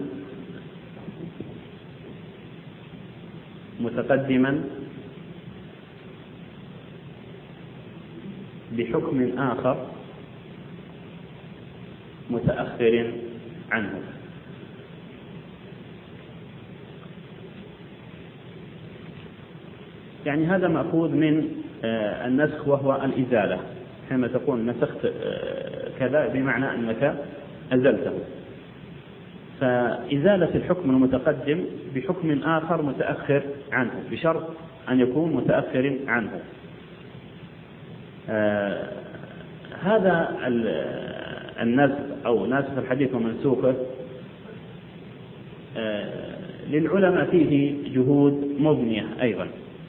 متقدما بحكم آخر متأخر عنه. يعني هذا مأخوذ من النسخ وهو الإزالة، حينما تقول نسخت كذا بمعنى أنك أزلته، فإزالة الحكم المتقدم بحكم آخر متأخر عنه بشرط أن يكون متأخر عنه. آه هذا النسخ أو ناسخ الحديث ومنسوخه آه للعلماء فيه جهود مضنية أيضا،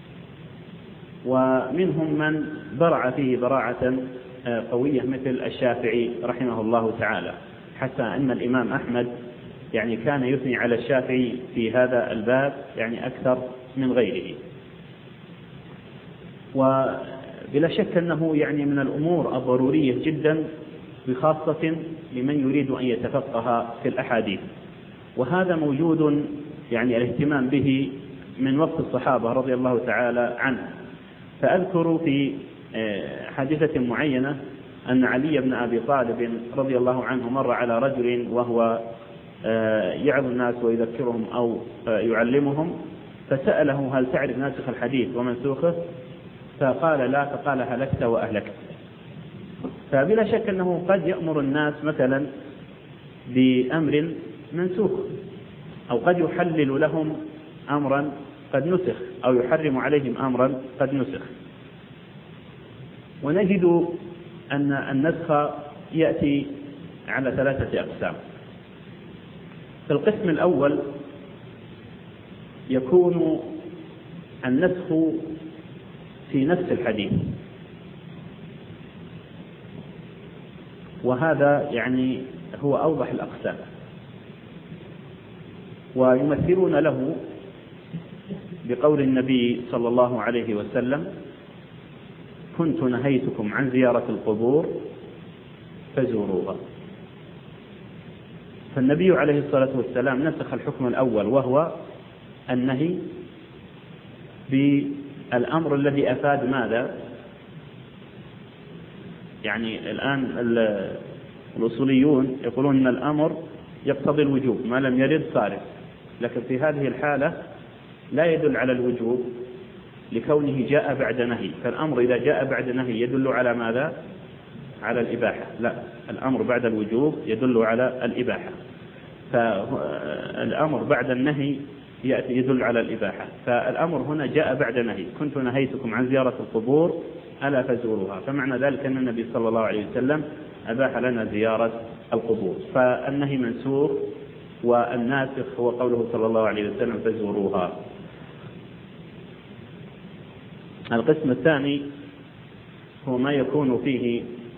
ومنهم من برع فيه براعة آه قوية مثل الشافعي رحمه الله تعالى، حتى أن الإمام أحمد يعني كان يثني على الشافعي في هذا الباب يعني أكثر من غيره. وبلا شك أنه يعني من الأمور الضرورية جدا بخاصة لمن يريد أن يتفقه في الأحاديث، وهذا موجود يعني الاهتمام به من وقت الصحابة رضي الله تعالى عنه. فأذكر في حادثة معينة أن علي بن أبي طالب رضي الله عنه مر على رجل وهو يعظ الناس ويذكرهم أو يعلمهم، فسأله: هل تعرف ناسخ الحديث ومنسوخه؟ فقال: لا. فقال: هلكت وأهلكت. فبلا شك أنه قد يأمر الناس مثلا بأمر منسوخ، أو قد يحلل لهم أمرا قد نسخ، أو يحرم عليهم أمرا قد نسخ. ونجد أن النسخ يأتي على ثلاثة أقسام. في القسم الأول يكون النسخ في نفس الحديث، وهذا يعني هو أوضح الأقسام، ويمثلون له بقول النبي صلى الله عليه وسلم: كنت نهيتكم عن زيارة القبور فزوروها. فالنبي عليه الصلاة والسلام نسخ الحكم الأول وهو النهي بالأمر الذي أفاد ماذا؟ يعني الآن الأصوليون يقولون أن الأمر يقتضي الوجوب ما لم يرد صارف، لكن في هذه الحالة لا يدل على الوجوب لكونه جاء بعد نهي. فالأمر إذا جاء بعد نهي يدل على ماذا؟ على الإباحة. لا، الأمر بعد الوجوب يدل على الإباحة، فالأمر بعد النهي يأتي يدل على الإباحة. فالأمر هنا جاء بعد نهي: كنت نهيتكم عن زيارة القبور ألا فزوروها. فمعنى ذلك أن النبي صلى الله عليه وسلم أباح لنا زيارة القبور، فالنهي منسوخ، والناسخ هو قوله صلى الله عليه وسلم: فزوروها. القسم الثاني هو ما يكون فيه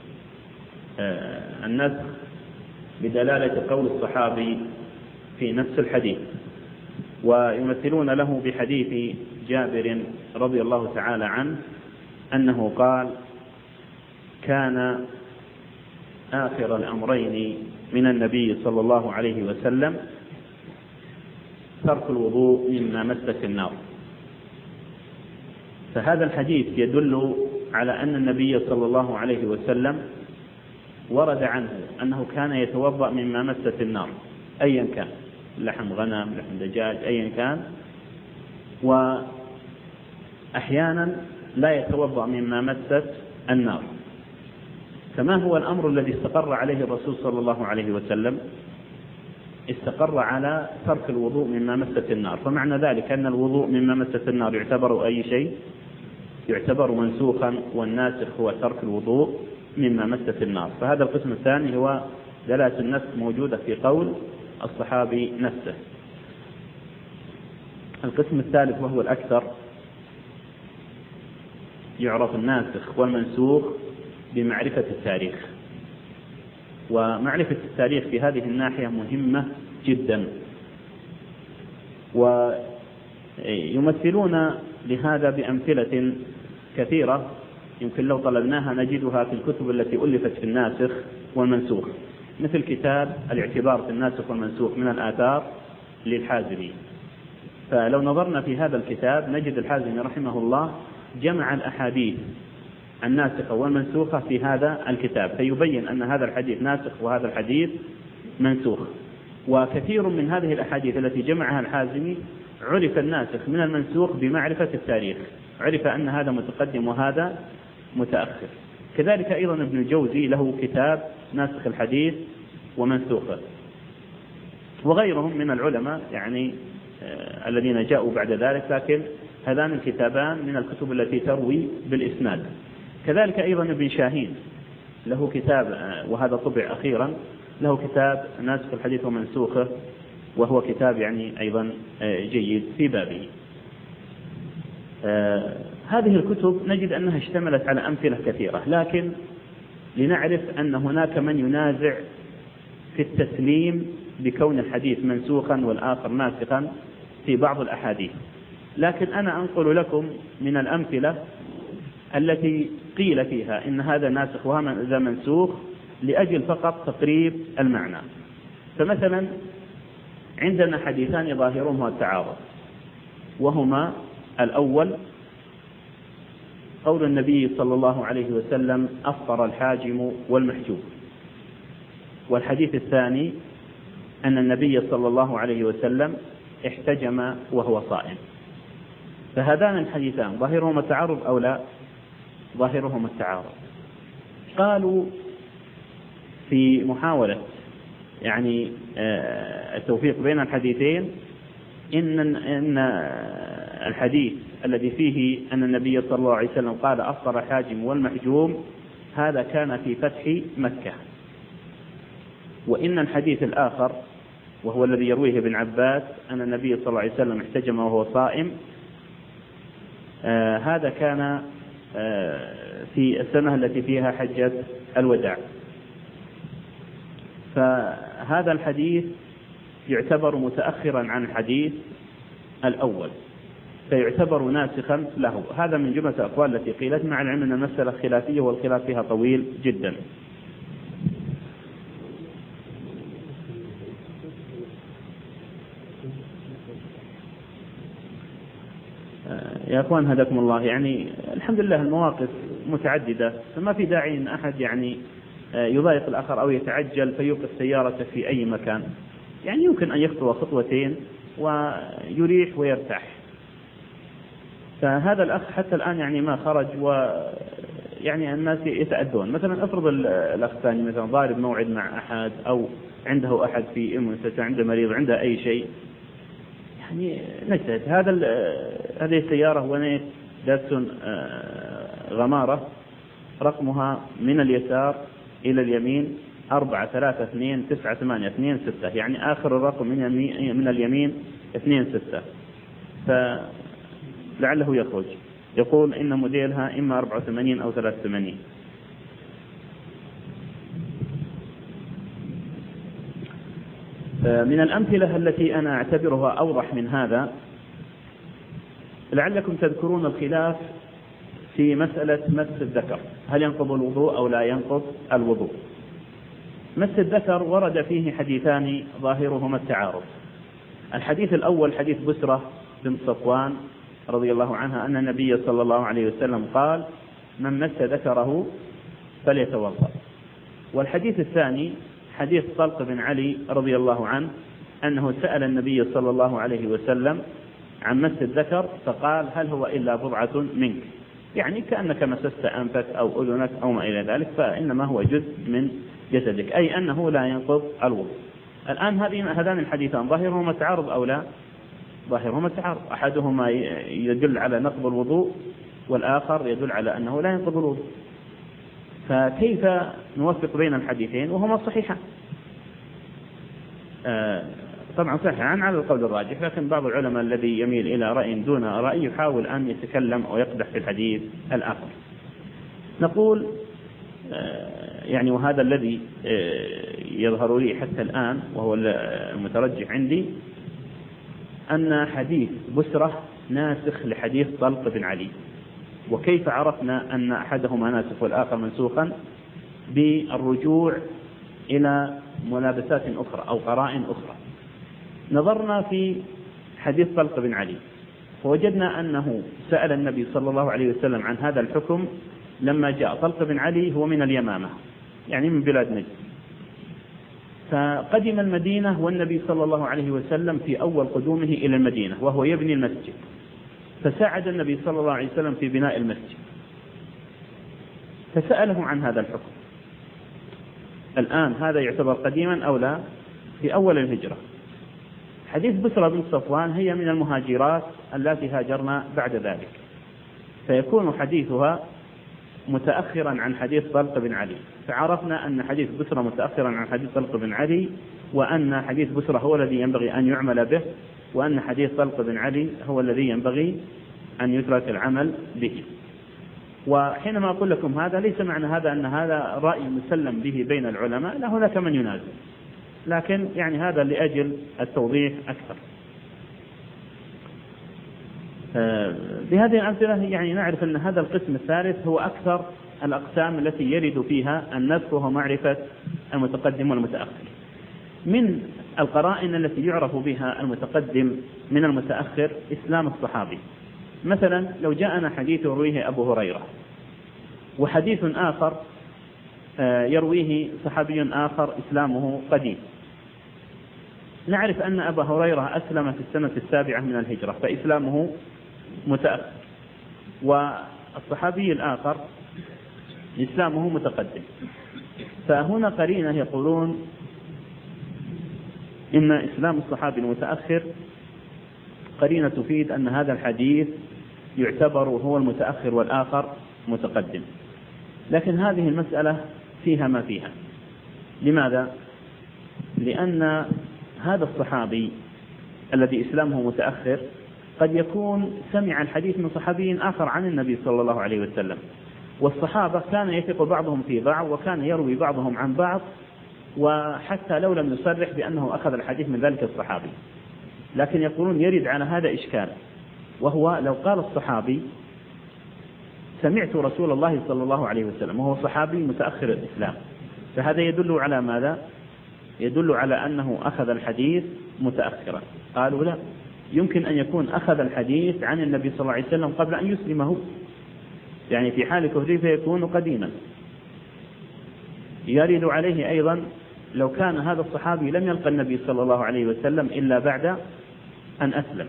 النسخ بدلالة قول الصحابي في نفس الحديث، ويمثلون له بحديث جابر رضي الله تعالى عنه أنه قال: كان آخر الأمرين من النبي صلى الله عليه وسلم ترك الوضوء مما مست النار. فهذا الحديث يدل على أن النبي صلى الله عليه وسلم ورد عنه أنه كان يتوضأ مما مست النار أيا كان، لحم غنم، لحم دجاج، أيا كان، وأحيانا لا يتوضأ مما مست النار. فما هو الأمر الذي استقر عليه الرسول صلى الله عليه وسلم؟ استقر على ترك الوضوء مما مست النار. فمعنى ذلك أن الوضوء مما مست النار يعتبر أي شيء؟ يعتبر منسوخا، والناسخ هو ترك الوضوء مما مست النار. فهذا القسم الثاني هو دلالة النسخ موجودة في قول الصحابي نفسه. القسم الثالث وهو الأكثر، يعرف الناسخ والمنسوخ بمعرفة التاريخ. ومعرفة التاريخ في هذه الناحية مهمة جدا، ويمثلون لهذا بأمثلة كثيرة يمكن لو طلبناها نجدها في الكتب التي ألفت في الناسخ والمنسوخ، مثل كتاب الاعتبار في الناسخ والمنسوخ من الآثار للحازمي. فلو نظرنا في هذا الكتاب نجد الحازمي رحمه الله جمع الأحاديث الناسخة والمنسوخة في هذا الكتاب، فيبين أن هذا الحديث ناسخ وهذا الحديث منسوخ. وكثير من هذه الأحاديث التي جمعها الحازمي عرف الناسخ من المنسوخ بمعرفة التاريخ، عرف أن هذا متقدم وهذا متأخر. كذلك أيضا ابن الجوزي له كتاب ناسخ الحديث ومنسوخه، وغيرهم من العلماء يعني آه الذين جاءوا بعد ذلك، لكن هذان الكتابان من الكتب التي تروي بالإسناد. كذلك أيضا ابن شاهين له كتاب آه وهذا طبع أخيرا، له كتاب ناسخ الحديث ومنسوخه، وهو كتاب يعني أيضا آه جيد في بابه. آه هذه الكتب نجد أنها اشتملت على أمثلة كثيرة، لكن لنعرف أن هناك من ينازع في التسليم بكون الحديث منسوخا والآخر ناسخا في بعض الأحاديث. لكن أنا أنقل لكم من الأمثلة التي قيل فيها إن هذا ناسخ وهذا منسوخ لأجل فقط تقريب المعنى. فمثلا عندنا حديثان ظاهرهما التعارض، وهما الأول قول النبي صلى الله عليه وسلم أفطر الحاجم والمحجوم، والحديث الثاني أن النبي صلى الله عليه وسلم احتجم وهو صائم. فهذان الحديثان ظاهرهما التعارض أو لا؟ ظاهرهما التعارض. قالوا في محاولة يعني التوفيق بين الحديثين إن إن الحديث الذي فيه أن النبي صلى الله عليه وسلم قال أفطر الحاجم والمحجوم هذا كان في فتح مكة، وإن الحديث الآخر وهو الذي يرويه ابن عباس أن النبي صلى الله عليه وسلم احتجم وهو صائم آه هذا كان آه في السنة التي فيها حجة الوداع. فهذا الحديث يعتبر متأخرا عن الحديث الأول، فيعتبر ناسخا له. هذا من جملة الأقوال التي قيلت، مع العلم أن المسألة خلافية والخلاف فيها طويل جدا. يا أخوان هداكم الله، يعني الحمد لله المواقف متعددة، فما في داعي أن أحد يعني يضايق الآخر أو يتعجل فيوقف سيارته في أي مكان. يعني يمكن أن يخطو خطوتين ويريح ويرتاح. فهذا الأخ حتى الآن يعني ما خرج، ويعني الناس يتأذون. مثلا أفرض الأخ الثاني مثلا ضارب موعد مع أحد، أو عنده أحد في المستشفى، عنده مريض، عنده أي شيء، يعني نجتهد. هذا هذه السيارة ونيت داتسون غمارة رقمها من اليسار إلى اليمين أربعة ثلاثة اثنين تسعة ثمانية اثنين ستة، يعني آخر الرقم من من اليمين اثنين ستة، فلعله يخرج. يقول إن موديلها إما أربعة وثمانين أو ثلاثة وثمانين. من الأمثلة التي أنا أعتبرها أوضح من هذا، لعلكم تذكرون الخلاف في مسألة مس الذكر، هل ينقض الوضوء أو لا ينقض الوضوء؟ مس الذكر ورد فيه حديثان ظاهرهما التعارض. الحديث الأول حديث بسرة بنت صفوان رضي الله عنها أن النبي صلى الله عليه وسلم قال: من مس ذكره فليتوضأ. والحديث الثاني حديث طلق بن علي رضي الله عنه أنه سأل النبي صلى الله عليه وسلم عن مس الذكر فقال: هل هو إلا بضعة منك، يعني كأنك مسست أنفك أو أذنك أو ما إلى ذلك، فإنما هو جزء من جسدك، أي أنه لا ينقض الوضوء. الآن هذان الحديثان ظاهرهما التعارض أو لا؟ ظاهرهما التعارض، أحدهما يدل على نقض الوضوء والآخر يدل على أنه لا ينقض الوضوء، فكيف نوفق بين الحديثين وهما صحيحان؟ آه طبعا صحيحان على القول الراجح، لكن بعض العلماء الذي يميل إلى رأي دون رأي يحاول أن يتكلم أو يقدح في الحديث الآخر. نقول آه يعني وهذا الذي آه يظهر لي حتى الآن وهو المترجح عندي، أن حديث بسرة ناسخ لحديث طلق بن علي. وكيف عرفنا أن أحدهما ناسخ والآخر منسوخا؟ بالرجوع إلى ملابسات أخرى أو قرائن أخرى. نظرنا في حديث طلق بن علي فوجدنا أنه سأل النبي صلى الله عليه وسلم عن هذا الحكم لما جاء طلق بن علي، هو من اليمامة يعني من بلاد نجد، فقدم المدينة والنبي صلى الله عليه وسلم في أول قدومه إلى المدينة وهو يبني المسجد، فساعد النبي صلى الله عليه وسلم في بناء المسجد، فسأله عن هذا الحكم. الآن هذا يعتبر قديما أو لا؟ في أول الهجرة. حديث بسرة بن صفوان هي من المهاجرات التي هاجرنا بعد ذلك، فيكون حديثها متأخرا عن حديث طلق بن علي، فعرفنا أن حديث بسرة متأخرا عن حديث طلق بن علي، وأن حديث بسرة هو الذي ينبغي أن يعمل به، وأن حديث طلق بن علي هو الذي ينبغي أن يترك العمل به. وحينما أقول لكم هذا ليس معنى هذا أن هذا رأي مسلم به بين العلماء، لا، هناك من ينازل، لكن يعني هذا لأجل التوضيح أكثر. بهذه الأمثلة يعني نعرف أن هذا القسم الثالث هو أكثر الأقسام التي يرد فيها النسخ وهو معرفة المتقدم والمتأخر. من القرائن التي يعرف بها المتقدم من المتأخر إسلام الصحابي. مثلا لو جاءنا حديث يرويه أبو هريرة وحديث آخر يرويه صحابي آخر إسلامه قديم، نعرف أن أبا هريرة أسلم في السنة السابعة من الهجرة فإسلامه متأخر، والصحابي الآخر إسلامه متقدم. فهنا قرينة يقولون إن إسلام الصحابي المتأخر قرينة تفيد أن هذا الحديث يعتبر هو المتأخر والآخر متقدم، لكن هذه المسألة فيها ما فيها. لماذا؟ لأن هذا الصحابي الذي إسلامه متأخر قد يكون سمع الحديث من صحابي آخر عن النبي صلى الله عليه وسلم، والصحابة كان يثق بعضهم في بعض وكان يروي بعضهم عن بعض، وحتى لو لم يصرح بأنه أخذ الحديث من ذلك الصحابي، لكن يقولون يرد على هذا إشكال، وهو لو قال الصحابي سمعت رسول الله صلى الله عليه وسلم وهو صحابي متأخر الإسلام، فهذا يدل على ماذا؟ يدل على أنه أخذ الحديث متأخرا. قالوا لا، يمكن أن يكون أخذ الحديث عن النبي صلى الله عليه وسلم قبل أن يسلمه، يعني في حال كفره فيكون قديما. يرد عليه أيضا لو كان هذا الصحابي لم يلقى النبي صلى الله عليه وسلم إلا بعد أن أسلم،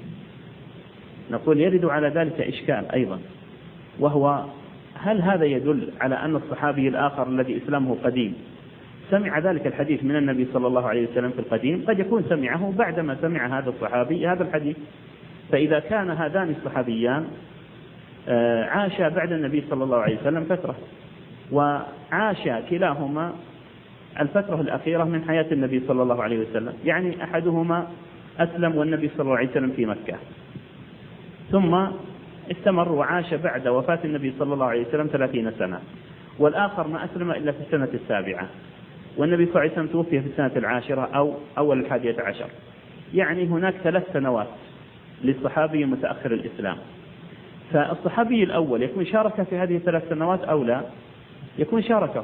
نقول يرد على ذلك إشكال أيضا، وهو هل هذا يدل على أن الصحابي الآخر الذي إسلامه قديم سمع ذلك الحديث من النبي صلى الله عليه وسلم في القديم؟ قد يكون سمعه بعدما سمع هذا الصحابي هذا الحديث. فإذا كان هذان الصحابيان عاشا بعد النبي صلى الله عليه وسلم فترة، وعاشا كلاهما الفترة الأخيرة من حياة النبي صلى الله عليه وسلم، يعني أحدهما أسلم والنبي صلى الله عليه وسلم في مكة، ثم استمر وعاش بعد وفاة النبي صلى الله عليه وسلم ثلاثين سنة، والآخر ما أسلم إلا في السنة السابعة، والنبي صلى الله عليه وسلم توفي في السنة العاشرة أو أول الحادية عشر، يعني هناك ثلاث سنوات للصحابي متأخر الإسلام. فالصحابي الأول يكون شارك في هذه الثلاث سنوات أو لا؟ يكون شاركه،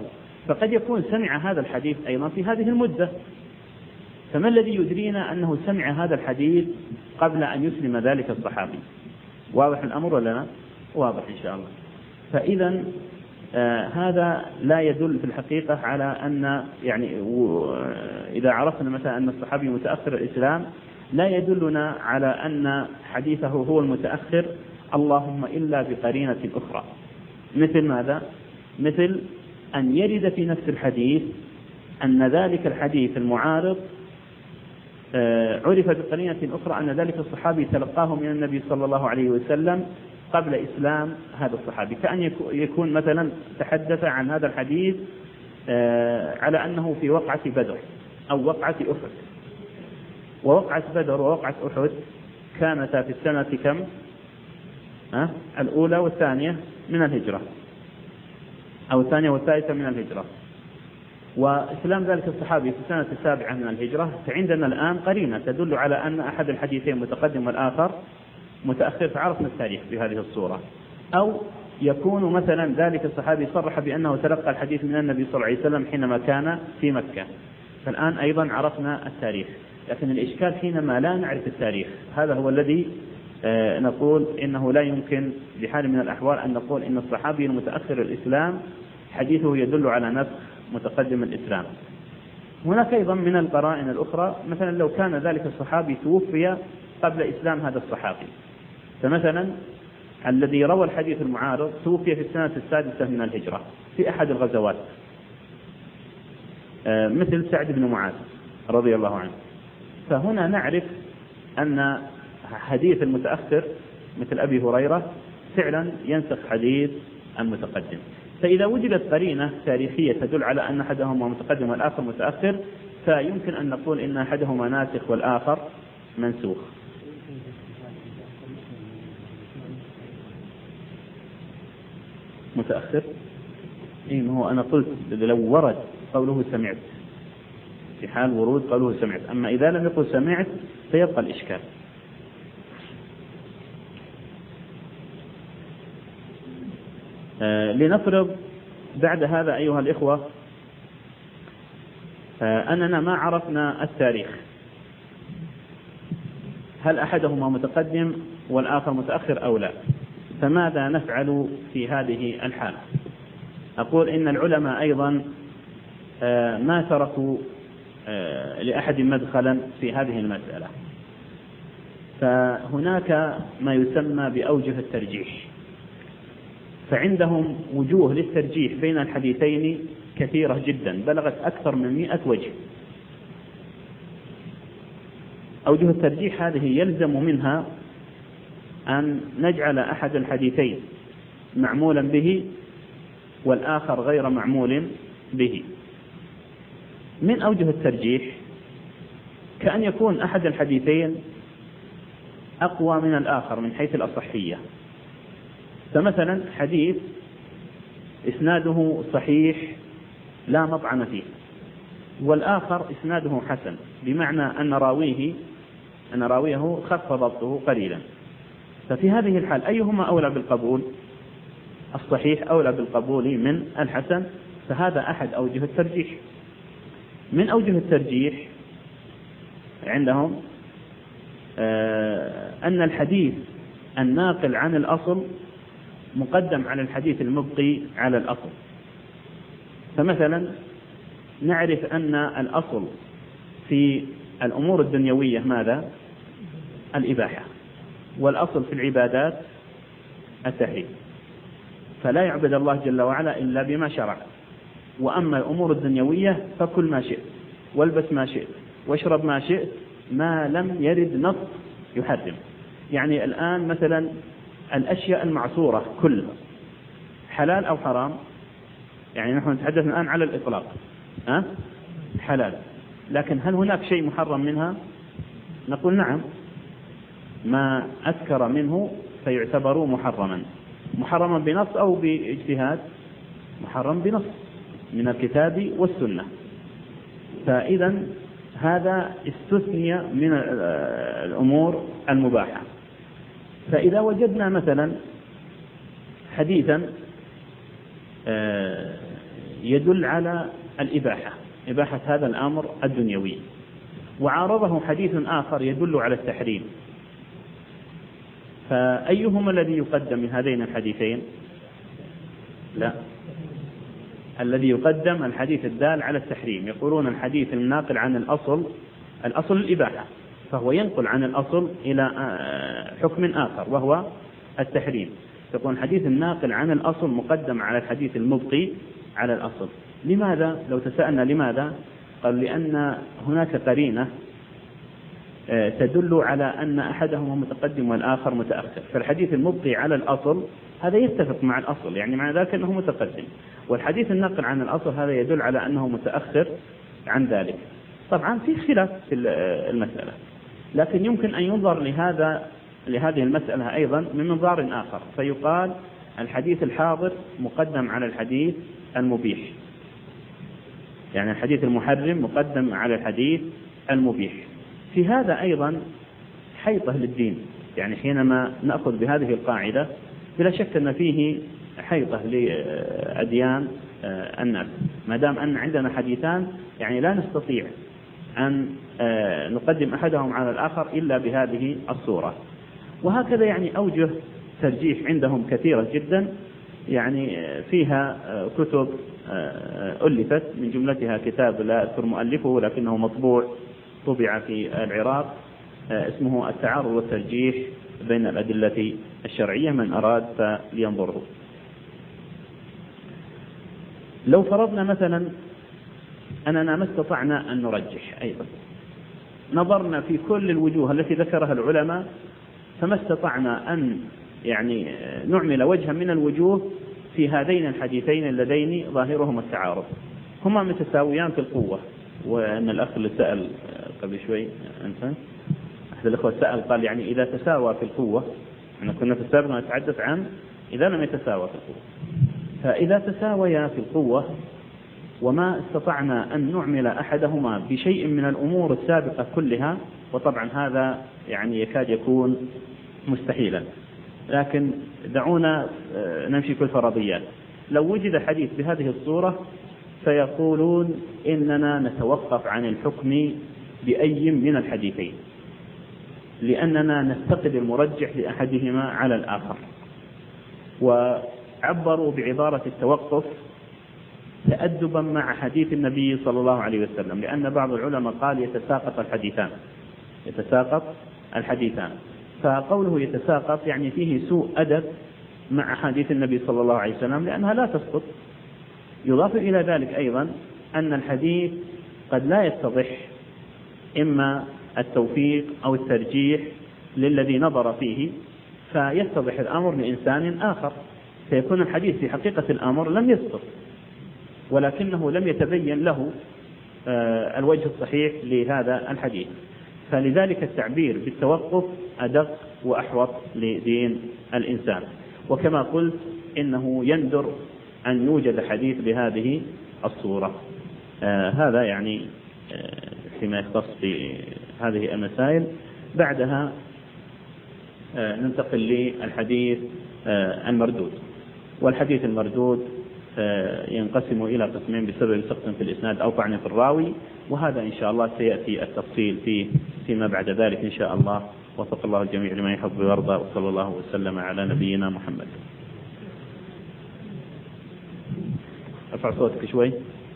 فقد يكون سمع هذا الحديث أيضا في هذه المدة، فما الذي يدرينا أنه سمع هذا الحديث قبل أن يسلم ذلك الصحابي؟ واضح الأمر ولا لا؟ واضح إن شاء الله. فإذا آه هذا لا يدل في الحقيقة على أن يعني إذا عرفنا مثلا أن الصحابي متأخر الإسلام لا يدلنا على أن حديثه هو المتأخر، اللهم إلا بقرينة أخرى. مثل ماذا؟ مثل أن يرد في نفس الحديث أن ذلك الحديث المعارض آه عرف بقرينة أخرى أن ذلك الصحابي تلقاه من النبي صلى الله عليه وسلم قبل إسلام هذا الصحابي، كأن يكون مثلا تحدث عن هذا الحديث آه على أنه في وقعة بدر أو وقعة أحد، ووقعة بدر ووقعة أحد كانتا في السنة كم؟ أه؟ الأولى والثانية من الهجرة، أو الثانية والثالثة من الهجرة، وإسلام ذلك الصحابي في السنة السابعة من الهجرة. فعندنا الآن قرينة تدل على أن أحد الحديثين متقدم والآخر متأخر، فعرفنا التاريخ بهذه الصورة. أو يكون مثلا ذلك الصحابي صرح بأنه تلقى الحديث من النبي صلى الله عليه وسلم حينما كان في مكة، فالآن أيضا عرفنا التاريخ. لكن الإشكال حينما لا نعرف التاريخ، هذا هو الذي آه نقول إنه لا يمكن بحال من الأحوال أن نقول إن الصحابي المتأخر الإسلام حديثه يدل على نسخ متقدم الإسلام. هناك أيضا من القرائن الأخرى، مثلا لو كان ذلك الصحابي توفي قبل إسلام هذا الصحابي، فمثلا الذي روى الحديث المعارض توفي في السنة السادسة من الهجرة في أحد الغزوات، آه مثل سعد بن معاذ رضي الله عنه، فهنا نعرف أن حديث المتأخر مثل أبي هريرة فعلا ينسخ حديث المتقدم. فإذا وجدت قرينة تاريخية تدل على أن أحدهما متقدم والآخر متأخر، فيمكن أن نقول إن أحدهما ناسخ والآخر منسوخ. متأخر إيه، ما هو أنا قلت لو ورد قوله سمعت، في حال ورود قوله سمعت، أما إذا لم يقل سمعت فيبقى الإشكال. آه لنفرض بعد هذا أيها الإخوة آه أننا ما عرفنا التاريخ، هل أحدهما متقدم والآخر متأخر أو لا؟ فماذا نفعل في هذه الحالة؟ أقول إن العلماء أيضا آه ما تركوا آه لأحد مدخلا في هذه المسألة، فهناك ما يسمى بأوجه الترجيح، فعندهم وجوه للترجيح بين الحديثين كثيرة جدا، بلغت أكثر من مئة وجه. أوجه الترجيح هذه يلزم منها أن نجعل أحد الحديثين معمولا به والآخر غير معمول به. من أوجه الترجيح كأن يكون أحد الحديثين أقوى من الآخر من حيث الأصحية، فمثلا حديث إسناده صحيح لا مطعن فيه، والآخر إسناده حسن، بمعنى أن راويه أن راويه خف ضبطه قليلا. ففي هذه الحال أيهما أولى بالقبول؟ الصحيح أولى بالقبول من الحسن، فهذا أحد أوجه الترجيح. من أوجه الترجيح عندهم أن الحديث الناقل عن الأصل مقدم على الحديث المبقي على الأصل. فمثلا نعرف أن الأصل في الأمور الدنيوية ماذا؟ الإباحة، والأصل في العبادات التحريم، فلا يعبد الله جل وعلا إلا بما شرع. وأما الأمور الدنيوية فكل ما شئت والبس ما شئت واشرب ما شئت ما لم يرد نص يحرم. يعني الآن مثلا الأشياء المعصورة كلها حلال أو حرام؟ يعني نحن نتحدث الآن على الإطلاق، أه؟ حلال، لكن هل هناك شيء محرم منها؟ نقول نعم، ما أسكر منه فيعتبر محرما. محرما بنص أو باجتهاد؟ محرم بنص من الكتاب والسنة. فإذا هذا استثني من الأمور المباحة. فإذا وجدنا مثلا حديثا يدل على الإباحة، إباحة هذا الأمر الدنيوي، وعارضه حديث آخر يدل على التحريم. فأيهما الذي يقدم من هذين الحديثين؟ لا، الذي يقدم الحديث الدال على التحريم. يقولون الحديث الناقل عن الأصل، الأصل الإباحة، فهو ينقل عن الأصل إلى حكم آخر وهو التحريم. يقول الحديث الناقل عن الأصل مقدم على الحديث المبقي على الأصل. لماذا؟ لو تسألنا لماذا، قال لأن هناك قرينة تدل على أن أحدهما متقدم والآخر متأخر. فالحديث المبقي على الأصل هذا يتفق مع الأصل، يعني مع ذلك أنه متقدم، والحديث الناقل عن الأصل هذا يدل على أنه متأخر عن ذلك. طبعا في خلاف في المسألة، لكن يمكن أن ينظر لهذا لهذه المسألة أيضا من منظار آخر، فيقال الحديث الحاضر مقدم على الحديث المبيح، يعني الحديث المحرم مقدم على الحديث المبيح. في هذا أيضا حيطة للدين، يعني حينما نأخذ بهذه القاعدة بلا شك أن فيه حيطة لأديان الناس، ما دام أن عندنا حديثان يعني لا نستطيع أن نقدم أحدهم على الآخر إلا بهذه الصورة. وهكذا يعني أوجه ترجيح عندهم كثيرة جدا، يعني فيها كتب ألفت، من جملتها كتاب لا أذكر مؤلفه لكنه مطبوع طبع في العراق اسمه التعارض والترجيح بين الأدلة الشرعية، من أراد فلينظره. لو فرضنا مثلا أننا ما استطعنا أن نرجح، أيضا نظرنا في كل الوجوه التي ذكرها العلماء فما استطعنا أن يعني نعمل وجها من الوجوه في هذين الحديثين اللذين ظاهرهما التعارض، هما متساويان في القوة. وأن الأخ اللي سأل قبل شوي أنت أحد الأخوة سأل قال يعني إذا تساوى في القوة، احنا كنا في السابق نتحدث عن إذا لم يتساوى في القوة، فإذا تساويا في القوة وما استطعنا أن نعمل أحدهما بشيء من الأمور السابقة كلها، وطبعا هذا يعني يكاد يكون مستحيلا، لكن دعونا نمشي في الفرضيات. لو وجد حديث بهذه الصورة فيقولون إننا نتوقف عن الحكم بأي من الحديثين، لأننا نفتقد المرجح لأحدهما على الآخر. وعبروا بعبارة التوقف تأدبا مع حديث النبي صلى الله عليه وسلم، لأن بعض العلماء قال يتساقط الحديثان يتساقط الحديثان فقوله يتساقط يعني فيه سوء أدب مع حديث النبي صلى الله عليه وسلم لأنها لا تسقط. يضاف إلى ذلك أيضا أن الحديث قد لا يتضح إما التوفيق أو الترجيح للذي نظر فيه، فيتضح الأمر لإنسان آخر، فيكون الحديث في حقيقة الأمر لم يسقط، ولكنه لم يتبين له الوجه الصحيح لهذا الحديث. فلذلك التعبير بالتوقف أدق وأحوط لدين الإنسان. وكما قلت إنه يندر أن يوجد حديث بهذه الصورة. آه هذا يعني آه فيما يختص بهذه المسائل. بعدها آه ننتقل للحديث آه المردود. والحديث المردود آه ينقسم إلى قسمين بسبب سقط في الإسناد أو طعن في الراوي، وهذا إن شاء الله سيأتي التفصيل فيه فيما بعد ذلك إن شاء الله. وفق الله الجميع لما يحب ويرضى، وصلى الله وسلم على نبينا محمد. ارفع صوتك شوي.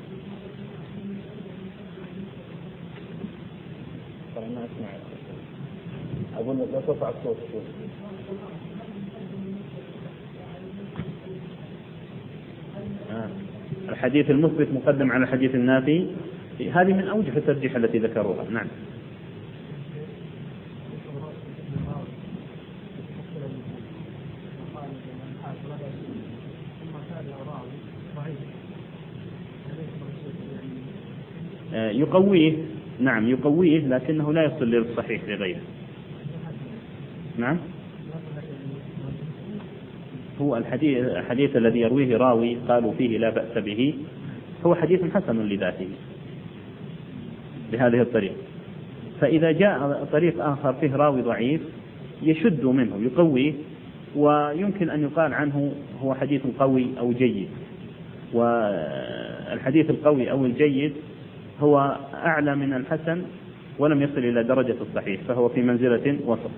أقول لا ترفع الصوت شوي. آه. الحديث المثبت مقدم على الحديث النافي، هذه من أوجه الترجيح التي ذكروها. نعم. يقويه، نعم يقويه، لكنه لا يصل للصحيح لغيره. نعم. هو الحديث الحديث الذي يرويه راوي قالوا فيه لا بأس به هو حديث حسن لذاته بهذه الطريقة. فإذا جاء طريق آخر فيه راوي ضعيف يشد منه يقويه، ويمكن أن يقال عنه هو حديث قوي أو جيد. والحديث القوي أو الجيد هو أعلى من الحسن ولم يصل إلى درجة الصحيح، فهو في منزلة وسط.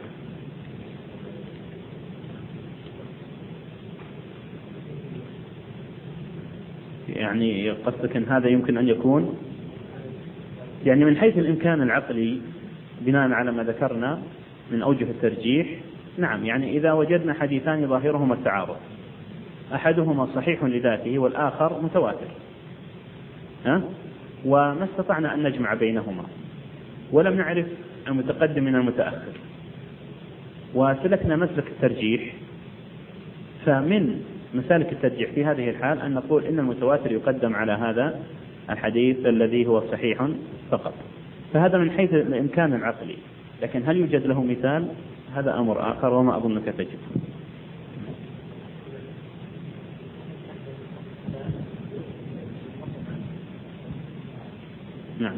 يعني قصدك أن هذا يمكن أن يكون يعني من حيث الإمكان العقلي بناء على ما ذكرنا من أوجه الترجيح، نعم، يعني إذا وجدنا حديثان ظاهرهما التعارض، أحدهما صحيح لذاته والآخر متواتر، ها؟ وما استطعنا أن نجمع بينهما ولم نعرف المتقدم من المتأخر وسلكنا مسلك الترجيح، فمن مسالك الترجيح في هذه الحال أن نقول إن المتواتر يقدم على هذا الحديث الذي هو صحيح فقط. فهذا من حيث الإمكان العقلي، لكن هل يوجد له مثال؟ هذا أمر آخر وما أظنك تجد. نعم.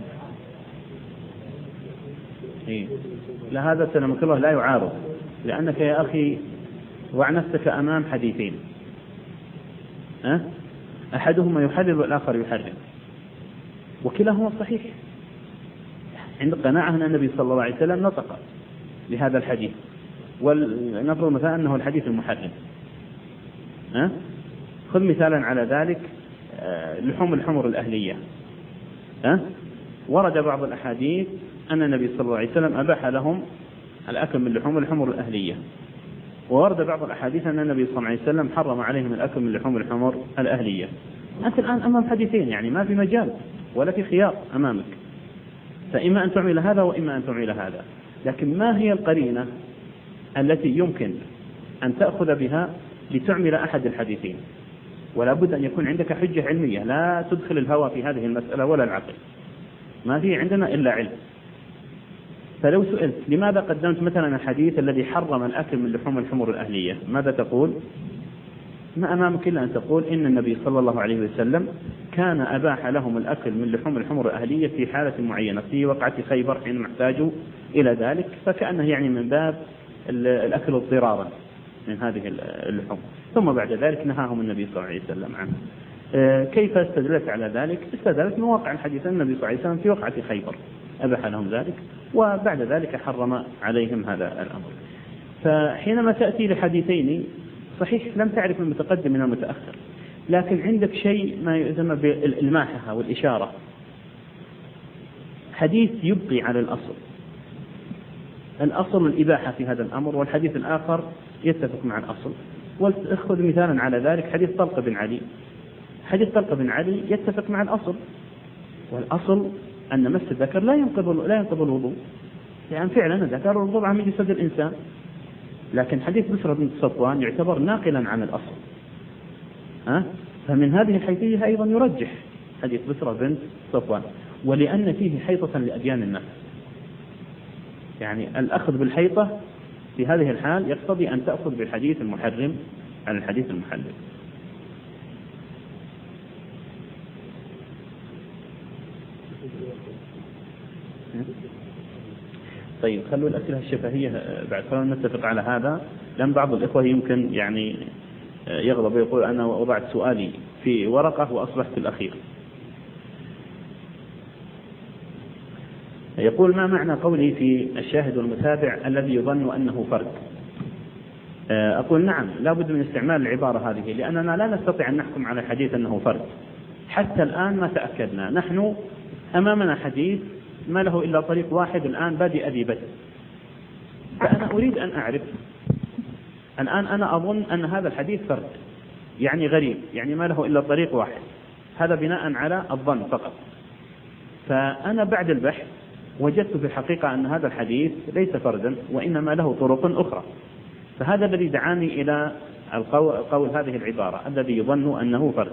إيه. لا، هذا سلامك الله لا يعارض، لأنك يا أخي ضع نفسك أمام حديثين، أه؟ أحدهما يحلل والآخر يحرم، وكلاهما صحيح. عند قناعة أن النبي صلى الله عليه وسلم نطق بهذا الحديث، ولنفرض مثلا أنه الحديث المحرم. أه؟ خذ مثالا على ذلك، لحوم الحمر الأهلية. أه؟ ورد بعض الأحاديث أن النبي صلى الله عليه وسلم أباح لهم الأكل من لحوم الحمر الأهلية، وورد بعض الأحاديث أن النبي صلى الله عليه وسلم حرم عليهم الأكل من لحوم الحمر الأهلية. أنت الآن أمام حديثين، يعني ما في مجال ولا في خيار أمامك، فإما أن تعمل هذا وإما أن تعمل هذا. لكن ما هي القرينة التي يمكن أن تأخذ بها لتعمل أحد الحديثين؟ ولا بد أن يكون عندك حجة علمية، لا تدخل الهوى في هذه المسألة ولا العقل، ما في عندنا إلا علم. فلو سئلت لماذا قدمت مثلا الحديث الذي حرم الأكل من لحوم الحمر الأهلية، ماذا تقول؟ ما أمامك إلا أن تقول إن النبي صلى الله عليه وسلم كان أباح لهم الأكل من لحوم الحمر الأهلية في حالة معينة في وقعة خيبر حين احتاجوا إلى ذلك، فكأنه يعني من باب الأكل اضطرارا من هذه اللحوم، ثم بعد ذلك نهاهم النبي صلى الله عليه وسلم عنه. كيف استدلت على ذلك؟ استدلت من واقع الحديث النبي صلى الله عليه وسلم في وقعة خيبر أباح لهم ذلك، وبعد ذلك حرم عليهم هذا الأمر. فحينما تأتي لحديثين صحيح لم تعرف المتقدم من المتأخر، لكن عندك شيء ما يسمى بالإلماحة والإشارة، حديث يبقي على الأصل، الأصل الإباحة في هذا الأمر، والحديث الآخر يتفق مع الأصل. واخذ مثالا على ذلك حديث طلق بن علي، حديث طلق بن علي يتفق مع الأصل، والأصل أن مس الذكر لا ينقض لا ينقض الوضوء، يعني فعلا الذكر الوضوء من جسد الإنسان، لكن حديث بسرة بنت صفوان يعتبر ناقلا عن الأصل. ها؟ فمن هذه الحيثية أيضا يرجح حديث بسرة بنت صفوان، ولأن فيه حيطة لأديان الناس، يعني الأخذ بالحيطة في هذه الحال يقتضي أن تأخذ بالحديث المحرم عن الحديث المحلل. طيب خلوا الأسئلة الشفهية بعد، خلونا نتفق على هذا، لأن بعض الإخوة يمكن يعني يغضب ويقول أنا وضعت سؤالي في ورقة وأصبحت في الأخير. يقول ما معنى قولي في الشاهد والمتابع الذي يظن أنه فرد؟ أقول نعم، لا بد من استعمال العبارة هذه، لأننا لا نستطيع أن نحكم على حديث أنه فرد حتى الآن ما تأكدنا. نحن أمامنا حديث ما له إلا طريق واحد الآن بادئ ذي بدء، فأنا أريد أن أعرف الآن، أنا أظن أن هذا الحديث فرد يعني غريب، يعني ما له إلا طريق واحد، هذا بناء على الظن فقط. فأنا بعد البحث وجدت في الحقيقة أن هذا الحديث ليس فردا وإنما له طرق أخرى، فهذا الذي دعاني إلى القول قول هذه العبارة الذي يظن أنه فرد.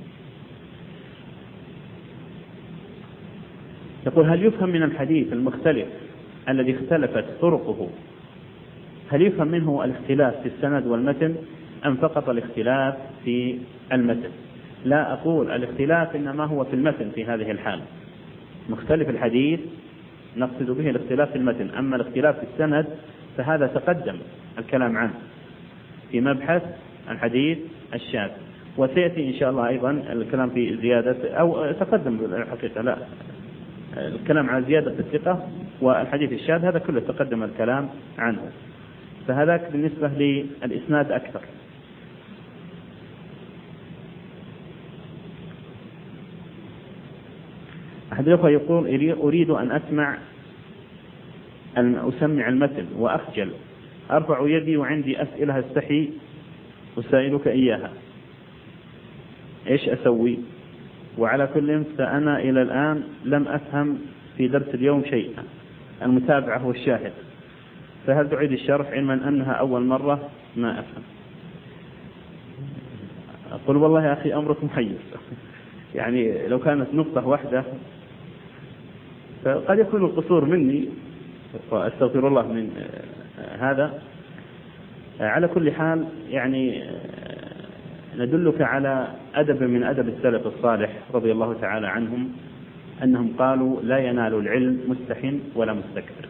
يقول هل يفهم من الحديث المختلف الذي اختلفت طرقه، هل يفهم منه الاختلاف في السند والمتن أم فقط الاختلاف في المتن؟ لا أقول الاختلاف إنما هو في المتن في هذه الحال، مختلف الحديث نقصد به الاختلاف في المتن، أما الاختلاف في السند فهذا تقدم الكلام عنه في مبحث الحديث الشاذ، وسيأتي إن شاء الله أيضا الكلام في زيادة أو تقدم الحقيقة لا الكلام عن زيادة الثقة والحديث الشاذ، هذا كله تقدم الكلام عنه، فهذاك بالنسبة للإسناد أكثر. أحد الأخوة يقول أريد أن أسمع أن أسمع المتن وأخجل، أرفع يدي وعندي أسئلة أستحي أسائلك إياها، إيش أسوي؟ وعلى كل فأنا إلى الآن لم أفهم في درس اليوم شيئا، المتابعة والشاهد، فهل تعيد الشرح علما أنها أول مرة ما أفهم؟ أقول والله يا أخي أمرك محير يعني لو كانت نقطة واحدة فقد يكون القصور مني وأستغفر الله من هذا. على كل حال يعني ندلك على أدب من أدب السلف الصالح رضي الله تعالى عنهم، أنهم قالوا لا ينال العلم مستحن ولا مستكبر،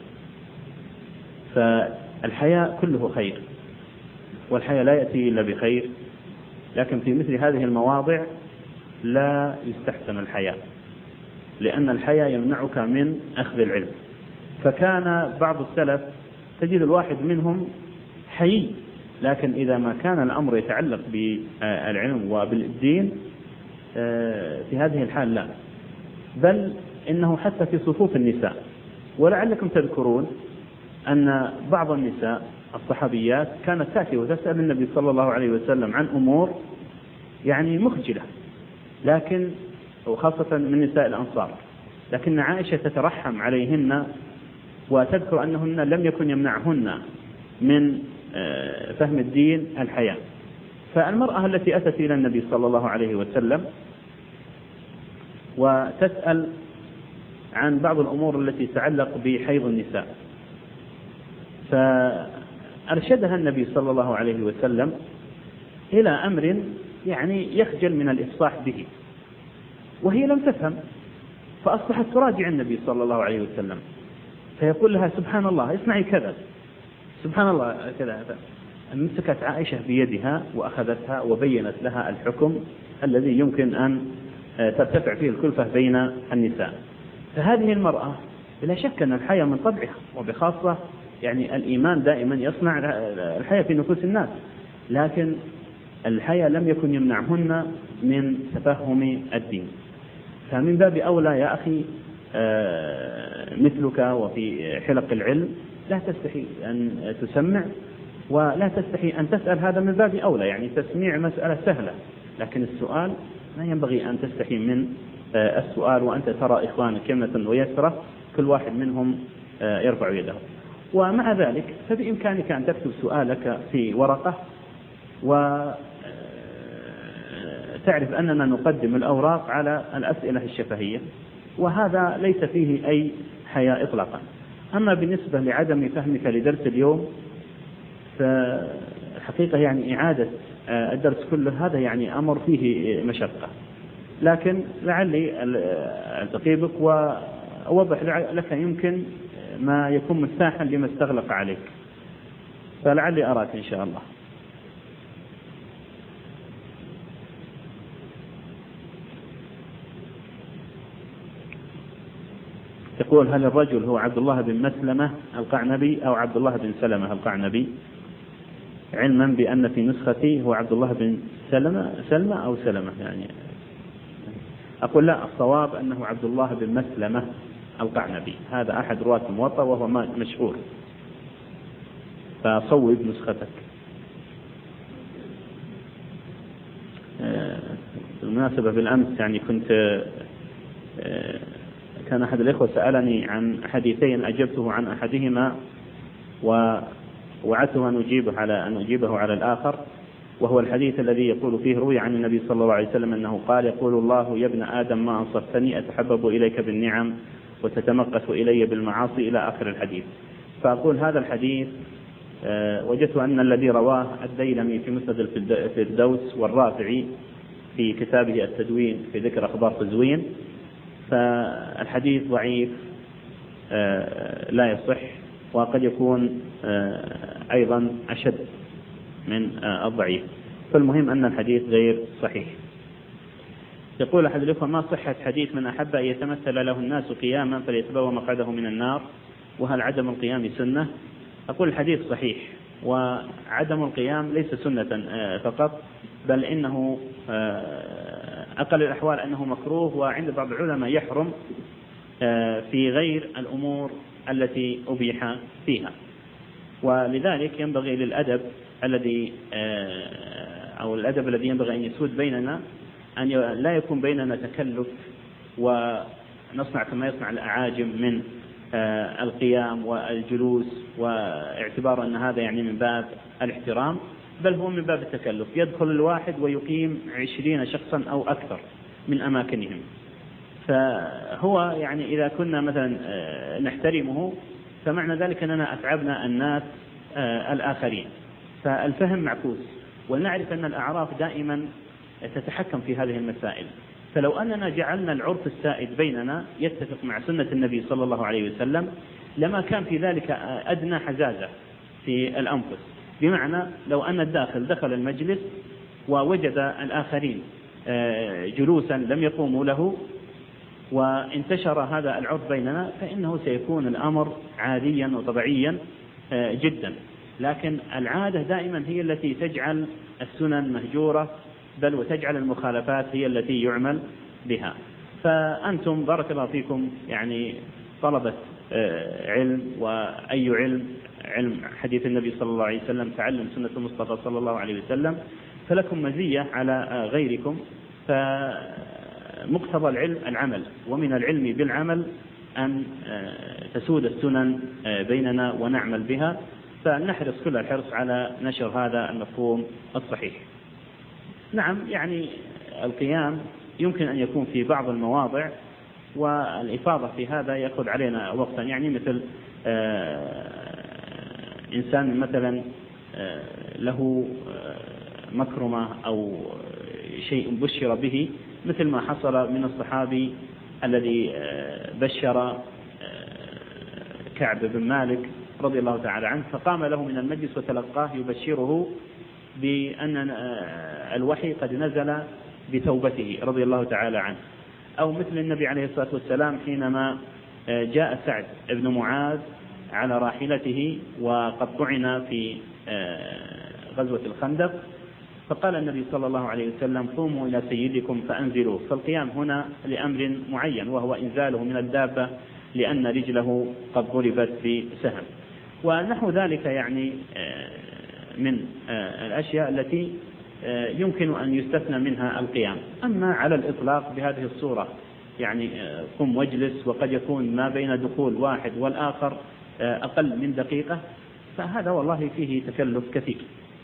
فالحياء كله خير، والحياء لا يأتي إلا بخير، لكن في مثل هذه المواضع لا يستحسن الحياء، لأن الحياء يمنعك من أخذ العلم. فكان بعض السلف تجد الواحد منهم حيي، لكن إذا ما كان الأمر يتعلق بالعلم وبالدين في هذه الحال لا، بل إنه حتى في صفوف النساء. ولعلكم تذكرون أن بعض النساء الصحابيات كانت تأتي وتسأل النبي صلى الله عليه وسلم عن أمور يعني مخجلة، لكن وخاصة من نساء الأنصار، لكن عائشة تترحم عليهن وتذكر أنهن لم يكن يمنعهن من فهم الدين الحياء. فالمرأة التي أتت إلى النبي صلى الله عليه وسلم وتسأل عن بعض الأمور التي تتعلق بحيض النساء، فأرشدها النبي صلى الله عليه وسلم إلى أمر يعني يخجل من الإفصاح به، وهي لم تفهم، فأصبحت تراجع النبي صلى الله عليه وسلم، فيقول لها سبحان الله اصنعي كذا، سبحان الله كذا. مسكت عائشة بيدها وأخذتها وبينت لها الحكم الذي يمكن أن ترتفع فيه الكلفة بين النساء. فهذه المرأة بلا شك أن الحياة من طبعها، وبخاصة يعني الإيمان دائما يصنع الحياة في نفوس الناس، لكن الحياة لم يكن يمنعهن من تفهم الدين. فمن باب أولى يا أخي مثلك وفي حلق العلم لا تستحي أن تسمع ولا تستحي أن تسأل، هذا من باب أولى، يعني تسميع مسألة سهلة، لكن السؤال ما ينبغي أن تستحي من السؤال وأنت ترى إخوانك يمنة ويسرة كل واحد منهم يرفع يده. ومع ذلك فبإمكانك أن تكتب سؤالك في ورقة، وتعرف أننا نقدم الأوراق على الأسئلة الشفهية، وهذا ليس فيه أي حياء إطلاقا. أما بالنسبة لعدم فهمك لدرس اليوم فالحقيقة يعني إعادة الدرس كله هذا يعني أمر فيه مشقة، لكن لعلي ألتقي بك وأوضح لك يمكن ما يكون مفتاحا لما استغلق عليك، فلعلي أراك إن شاء الله. يقول هل الرجل هو عبد الله بن مسلمة القعنبي أو عبد الله بن سلمة القعنبي، علما بأن في نسختي هو عبد الله بن سلمة سلمة أو سلمة، يعني أقول لا، الصواب أنه عبد الله بن مسلمة القعنبي، هذا أحد رواة الموطأ وهو مشهور، فصوب نسختك. بالمناسبة بالأمس يعني كنت كان أحد الإخوة سألني عن حديثين أجبته عن أحدهما ووعدته أن أجيبه على أن أجيبه على الآخر، وهو الحديث الذي يقول فيه روي عن النبي صلى الله عليه وسلم أنه قال يقول الله يا ابن آدم ما أنصفتني أتحبب إليك بالنعم وتتمقت إلي بالمعاصي إلى آخر الحديث. فأقول هذا الحديث وجدت أن الذي رواه الديلمي في مسند الفردوس والرافعي في كتابه التدوين في ذكر أخبار تزوين، فالحديث ضعيف لا يصح، وقد يكون أيضا أشد من الضعيف. فالمهم أن الحديث غير صحيح. يقول أحد الأخوة: ما صحة حديث من أحب أن يتمثل له الناس قياما فليتبوأ مقعده من النار، وهل عدم القيام سنة؟ أقول الحديث صحيح، وعدم القيام ليس سنة فقط، بل إنه أقل الأحوال أنه مكروه، وعند بعض العلماء يحرم في غير الأمور التي أبيح فيها. ولذلك ينبغي للأدب الذي أو الأدب الذي ينبغي أن يسود بيننا أن لا يكون بيننا تكلف ونصنع كما يصنع الأعاجم من القيام والجلوس، واعتبار أن هذا يعني من باب الاحترام، بل هو من باب التكلف. يدخل الواحد ويقيم عشرين شخصا أو أكثر من أماكنهم، فهو يعني إذا كنا مثلا نحترمه فمعنى ذلك أننا أتعبنا الناس الآخرين، فالفهم معكوس. ولنعرف أن الأعراف دائما تتحكم في هذه المسائل، فلو أننا جعلنا العرف السائد بيننا يتفق مع سنة النبي صلى الله عليه وسلم لما كان في ذلك أدنى حزازة في الأنفس. بمعنى لو أن الداخل دخل المجلس ووجد الآخرين جلوسا لم يقوموا له وانتشر هذا العرف بيننا فإنه سيكون الأمر عاديا وطبيعيا جدا. لكن العادة دائما هي التي تجعل السنن مهجورة، بل وتجعل المخالفات هي التي يعمل بها. فأنتم بارك الله فيكم يعني طلبة علم، وأي علم علم حديث النبي صلى الله عليه وسلم، تعلم سنة المصطفى صلى الله عليه وسلم، فلكم مزية على غيركم. فمقتضى العلم العمل، ومن العلم بالعمل أن تسود السنن بيننا ونعمل بها، فنحرص كل الحرص على نشر هذا المفهوم الصحيح. نعم، يعني القيام يمكن أن يكون في بعض المواضع، والإفاضة في هذا يأخذ علينا وقتا، يعني مثل إنسان مثلا له مكرمة أو شيء بشر به، مثل ما حصل من الصحابي الذي بشر كعب بن مالك رضي الله تعالى عنه، فقام له من المجلس وتلقاه يبشره بأن الوحي قد نزل بتوبته رضي الله تعالى عنه. أو مثل النبي عليه الصلاة والسلام حينما جاء سعد بن معاذ على راحلته وقد طعن في غزوة الخندق، فقال النبي صلى الله عليه وسلم: قوموا إلى سيدكم فأنزلوه. فالقيام هنا لأمر معين، وهو إنزاله من الدابة لأن رجله قد ضربت بسهم، ونحو ذلك يعني من الأشياء التي يمكن أن يستثنى منها القيام. أما على الإطلاق بهذه الصورة، يعني قم واجلس، وقد يكون ما بين دخول واحد والآخر أقل من دقيقة، فهذا والله فيه تكلف كثير.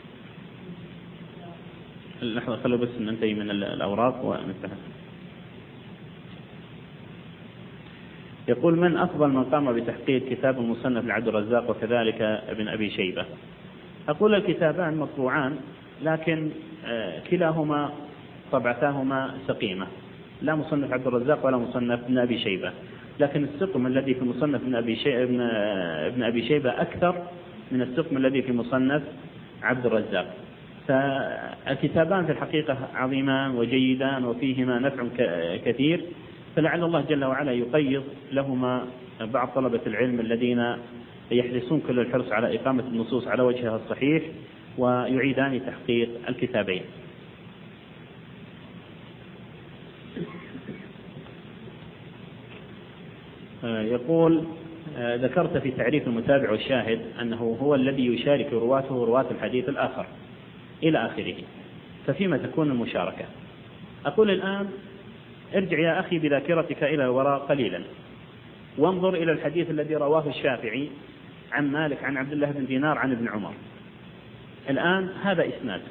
لحظة، خلوا بس ننتهي من الأوراق وننتهي. يقول: من أفضل من قام بتحقيق كتاب المصنف لعبد الرزاق وكذلك ابن أبي شيبة؟ أقول الكتابان مطبوعان، لكن كلاهما طبعتاهما سقيمة، لا مصنف عبد الرزاق ولا مصنف ابن أبي شيبة، لكن السقم الذي في مصنف ابن أبي شيبة, ابن أبي شيبة أكثر من السقم الذي في مصنف عبد الرزاق. فالكتابان في الحقيقة عظيمان وجيدان وفيهما نفع كثير، فلعل الله جل وعلا يقيض لهما بعض طلبة العلم الذين يحرصون كل الحرص على إقامة النصوص على وجهها الصحيح، ويعيدان تحقيق الكتابين. يقول: ذكرت في تعريف المتابع والشاهد أنه هو الذي يشارك رواته رواة الحديث الآخر إلى آخره، ففيما تكون المشاركة؟ أقول الآن ارجع يا أخي بذاكرتك إلى الوراء قليلا، وانظر إلى الحديث الذي رواه الشافعي عن مالك عن عبد الله بن دينار عن ابن عمر. الآن هذا إسناد،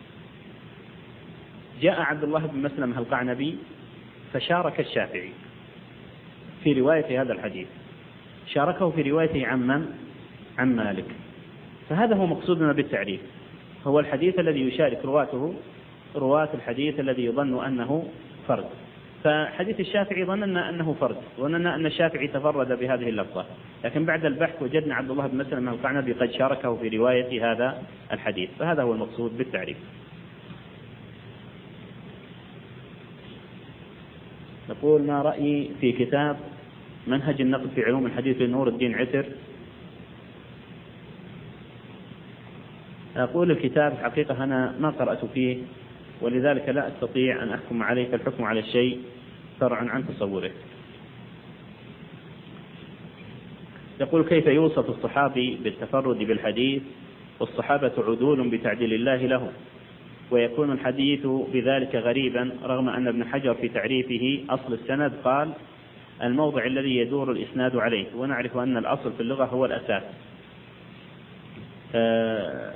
جاء عبد الله بن مسلم القعنبي فشارك الشافعي في رواية هذا الحديث، شاركه في روايته عن من؟ عن مالك. فهذا هو مقصودنا بالتعريف، هو الحديث الذي يشارك رواته رواة الحديث الذي يظن أنه فرد. فحديث الشافعي ظننا أنه فرد، ظننا أن الشافعي تفرد بهذه اللفظة، لكن بعد البحث وجدنا عبد الله بن مسلم القعنبي قد شاركه في رواية هذا الحديث، فهذا هو المقصود بالتعريف. يقول ما رأيي في كتاب منهج النقد في علوم الحديث لنور الدين عتر. أقول الكتاب حقيقة أنا ما قرأت فيه ولذلك لا أستطيع أن أحكم عليه، فالحكم على الشيء فرع عن تصوره. يقول كيف يوصف الصحابي بالتفرد بالحديث والصحابة عدول بتعديل الله له، ويكون الحديث بذلك غريبا، رغم أن ابن حجر في تعريفه أصل السند قال الموضع الذي يدور الإسناد عليه، ونعرف أن الأصل في اللغة هو الأساس. آه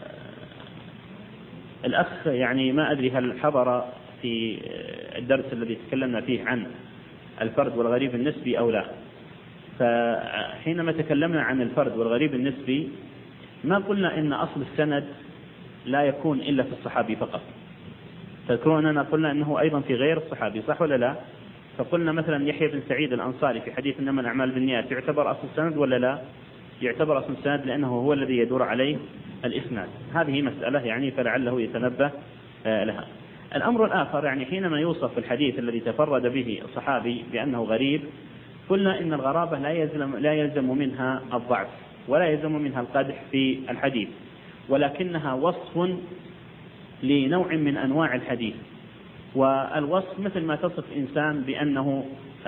الأخ يعني ما أدري هل حضر في الدرس الذي تكلمنا فيه عن الفرد والغريب النسبي أو لا. فحينما تكلمنا عن الفرد والغريب النسبي ما قلنا إن أصل السند لا يكون إلا في الصحابي فقط، تذكرون أننا قلنا أنه أيضا في غير الصحابي، صح ولا لا؟ فقلنا مثلا يحيى بن سعيد الأنصاري في حديث إنما الأعمال بالنيات يعتبر أصل السند ولا لا؟ يعتبر أصل السند لأنه هو الذي يدور عليه الإسناد. هذه مسألة يعني فلعله يتنبه لها. الأمر الآخر يعني حينما يوصف الحديث الذي تفرد به الصحابي بأنه غريب، قلنا إن الغرابة لا يلزم, لا يلزم منها الضعف ولا يلزم منها القدح في الحديث، ولكنها وصف لنوع من أنواع الحديث. والوصف مثل ما تصف إنسان بأنه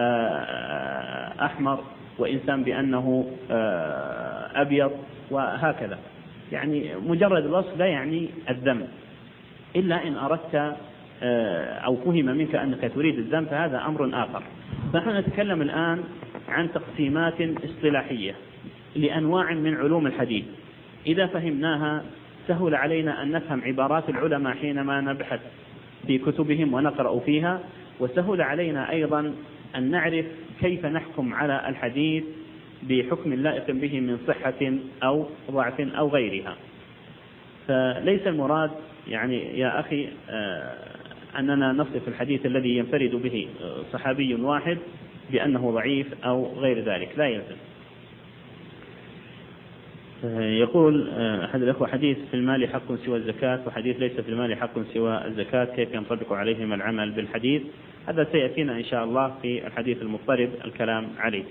أحمر وإنسان بأنه أبيض وهكذا، يعني مجرد الوصف لا يعني الذم، إلا إن أردت أو فهم منك أنك تريد الذم فهذا أمر آخر. فنحن نتكلم الآن عن تقسيمات اصطلاحية لأنواع من علوم الحديث، إذا فهمناها سهل علينا أن نفهم عبارات العلماء حينما نبحث في كتبهم ونقرأ فيها، وسهل علينا أيضا أن نعرف كيف نحكم على الحديث بحكم لائق به من صحة أو ضعف أو غيرها. فليس المراد يعني يا أخي أننا نصف الحديث الذي ينفرد به صحابي واحد بأنه ضعيف أو غير ذلك، لا يلزم. يقول أحد الأخوة حديث في المال حق سوى الزكاة وحديث ليس في المال حق سوى الزكاة، كيف ينطبق عليهما العمل بالحديث؟ هذا سيأتينا إن شاء الله في الحديث المضطرب الكلام عليه.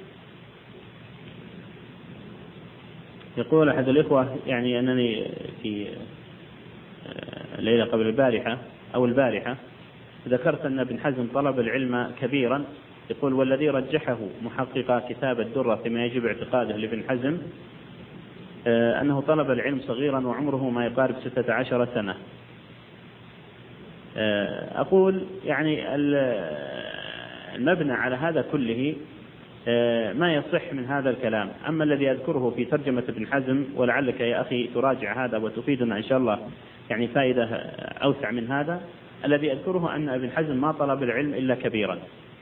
يقول أحد الإخوة يعني أنني في ليلة قبل البارحة أو البارحة ذكرت أن ابن حزم طلب العلم كبيرا، يقول والذي رجحه محقق كتاب الدرة فيما يجب اعتقاده لابن حزم أنه طلب العلم صغيرا وعمره ما يقارب ستة عشر سنة. أقول يعني المبنى على هذا كله ما يصح من هذا الكلام. أما الذي أذكره في ترجمة ابن حزم ولعلك يا أخي تراجع هذا وتفيدنا إن شاء الله يعني فائدة أوسع من هذا، الذي أذكره أن ابن حزم ما طلب العلم إلا كبيرا،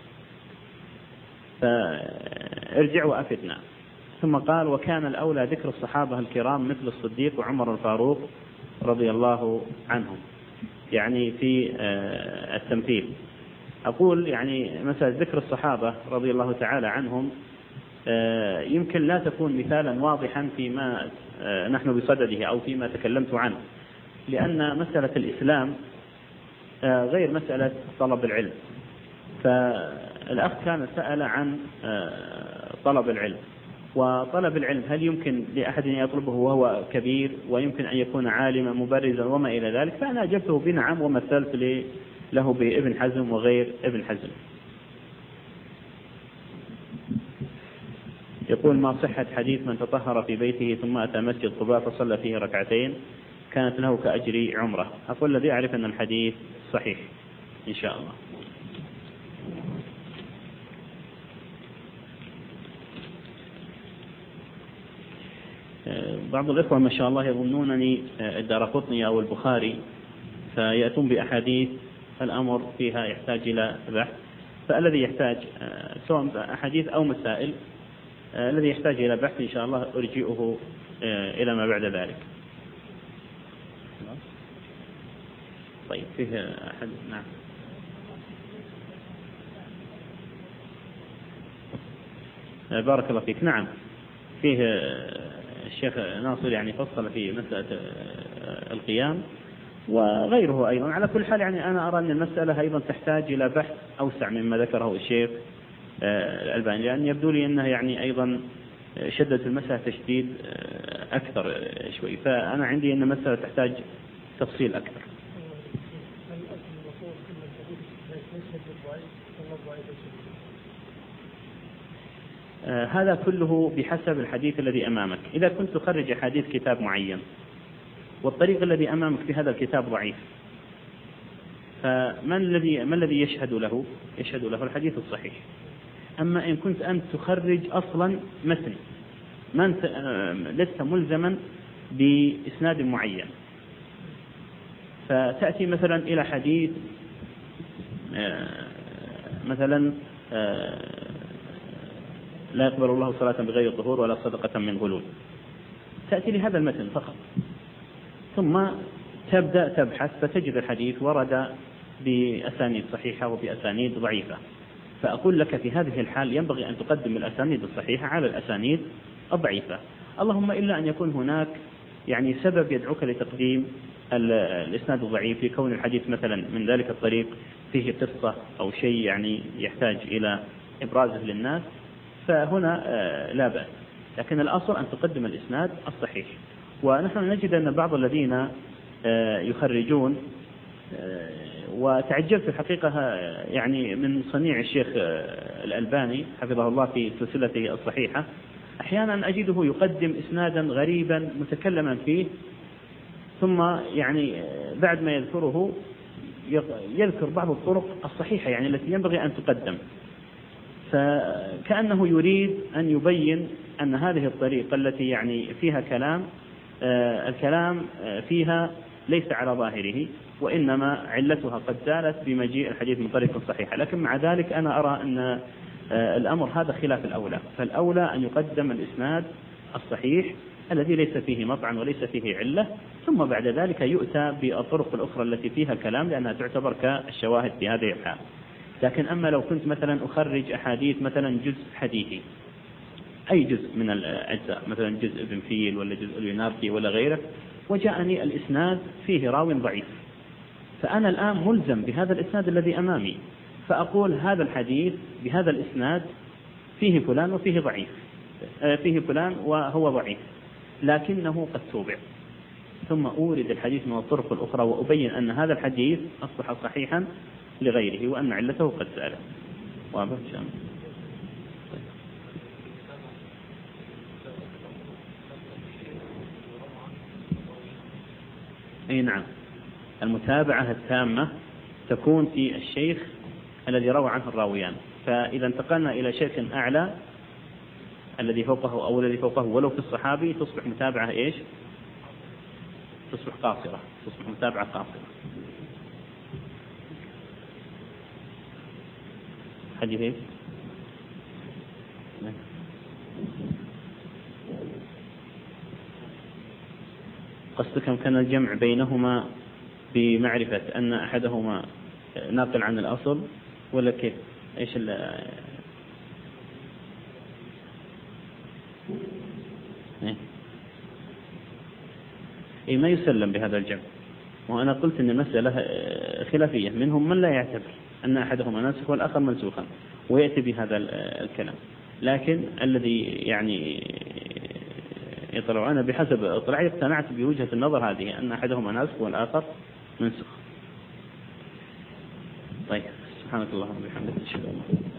فارجع وأفدنا. ثم قال وكان الأولى ذكر الصحابة الكرام مثل الصديق وعمر الفاروق رضي الله عنهم، يعني في التمثيل. أقول يعني مثلا ذكر الصحابة رضي الله تعالى عنهم يمكن لا تكون مثالا واضحا فيما نحن بصدده أو فيما تكلمت عنه، لأن مسألة الإسلام غير مسألة طلب العلم. فالأخ كان سأل عن طلب العلم، وطلب العلم هل يمكن لأحد يطلبه وهو كبير ويمكن أن يكون عالما مبرزا وما إلى ذلك؟ فأنا أجبته بنعم ومثلت له بابن حزم وغير ابن حزم. يقول ما صحة حديث من تطهر في بيته ثم أتى مسجد قباء فصلى فيه ركعتين كانت له كأجر عمره؟ أقول الذي أعرف أن الحديث صحيح إن شاء الله. بعض الإخوة ما شاء الله يظنونني الدارقطني أو البخاري فيأتون بأحاديث الأمر فيها يحتاج إلى بحث، فالذي يحتاج سواء أحاديث أو مسائل الذي يحتاج إلى بحث إن شاء الله أرجئه إلى ما بعد ذلك. طيب فيه أحد؟ نعم. بارك الله فيك. نعم فيه الشيخ ناصر يعني فصل في مسألة القيام، وغيره أيضا. على كل حال يعني أنا أرى أن المسألة أيضا تحتاج إلى بحث أوسع مما ذكره الشيخ الألباني، لأن يبدو لي أنه يعني أيضا شدت المسألة تشديد أكثر شوي، فأنا عندي أن المسألة تحتاج تفصيل أكثر. آه هذا كله بحسب الحديث الذي أمامك. إذا كنت تخرج حديث كتاب معين والطريق الذي أمامك في هذا الكتاب ضعيف، فمن الذي ما الذي يشهد له؟ يشهد له الحديث الصحيح. أما إن كنت أنت تخرج أصلا متن ما أنت آه لست ملزما بإسناد معين، فتأتي مثلا إلى حديث آه مثلا آه لا يقبل الله صلاة بغير طهور ولا صدقة من غلول، تأتي لهذا المتن فقط، ثم تبدأ تبحث فتجد الحديث ورد بأسانيد صحيحة وبأسانيد ضعيفة، فأقول لك في هذه الحال ينبغي أن تقدم الأسانيد الصحيحة على الأسانيد الضعيفة، اللهم إلا أن يكون هناك يعني سبب يدعوك لتقديم الإسناد الضعيف لكون الحديث مثلا من ذلك الطريق فيه قصة أو شيء يعني يحتاج إلى إبرازه للناس، فهنا لا بأس، لكن الأصل أن تقدم الإسناد الصحيح. ونحن نجد أن بعض الذين يخرجون، وتعجبت الحقيقة يعني من صنيع الشيخ الألباني حفظه الله في سلسلته الصحيحة، أحيانا أجده يقدم إسنادا غريبا متكلما فيه، ثم يعني بعد ما يذكره يذكر بعض الطرق الصحيحة يعني التي ينبغي أن تقدم، فكأنه يريد أن يبين أن هذه الطريقة التي يعني فيها كلام آه الكلام آه فيها ليس على ظاهره، وإنما علتها قد زالت بمجيء الحديث من طريق صحيحة. لكن مع ذلك أنا أرى أن آه الأمر هذا خلاف الأولى، فالأولى أن يقدم الإسناد الصحيح الذي ليس فيه مطعن وليس فيه علة، ثم بعد ذلك يؤتى بالطرق الأخرى التي فيها كلام لأنها تعتبر كالشواهد في هذه الحال. لكن أما لو كنت مثلا أخرج أحاديث مثلا جزء حديثي، أي جزء من الأجزاء، مثلا جزء ابن فيل ولا جزء اليناركي ولا غيره، وجاءني الإسناد فيه راو ضعيف، فأنا الآن ملزم بهذا الإسناد الذي أمامي، فأقول هذا الحديث بهذا الإسناد فيه فلان وفيه ضعيف، فيه فلان وهو ضعيف لكنه قد توبع، ثم أورد الحديث من الطرق الأخرى وأبين أن هذا الحديث أصبح صحيحا لغيره وأن علته قد زالت. واضح إن شاء الله. أي نعم، المتابعة التامة تكون في الشيخ الذي روى عنه الراويان، فإذا انتقلنا إلى شيخ أعلى الذي فوقه أو الذي فوقه ولو في الصحابي تصبح متابعة إيش؟ تصبح قاصرة، تصبح متابعة قاصرة. حديث إيش؟ قصدك كان الجمع بينهما بمعرفة أن أحدهما ناقل عن الأصل ولا كيف؟ إيش ال إيه ما يسلم بهذا الجمع، وأنا قلت أن المسألة خلافية، منهم من لا يعتبر أن أحدهما ناسخ والآخر منسوخا ويأتي بهذا الكلام، لكن الذي يعني يطلع أنا بحسب اطلاعي اقتنعت بوجهة النظر هذه أن أحدهما ناسخ والآخر منسوخ. طيب سبحانك اللهم وبحمدك أشهد أن لا إله إلا أنت.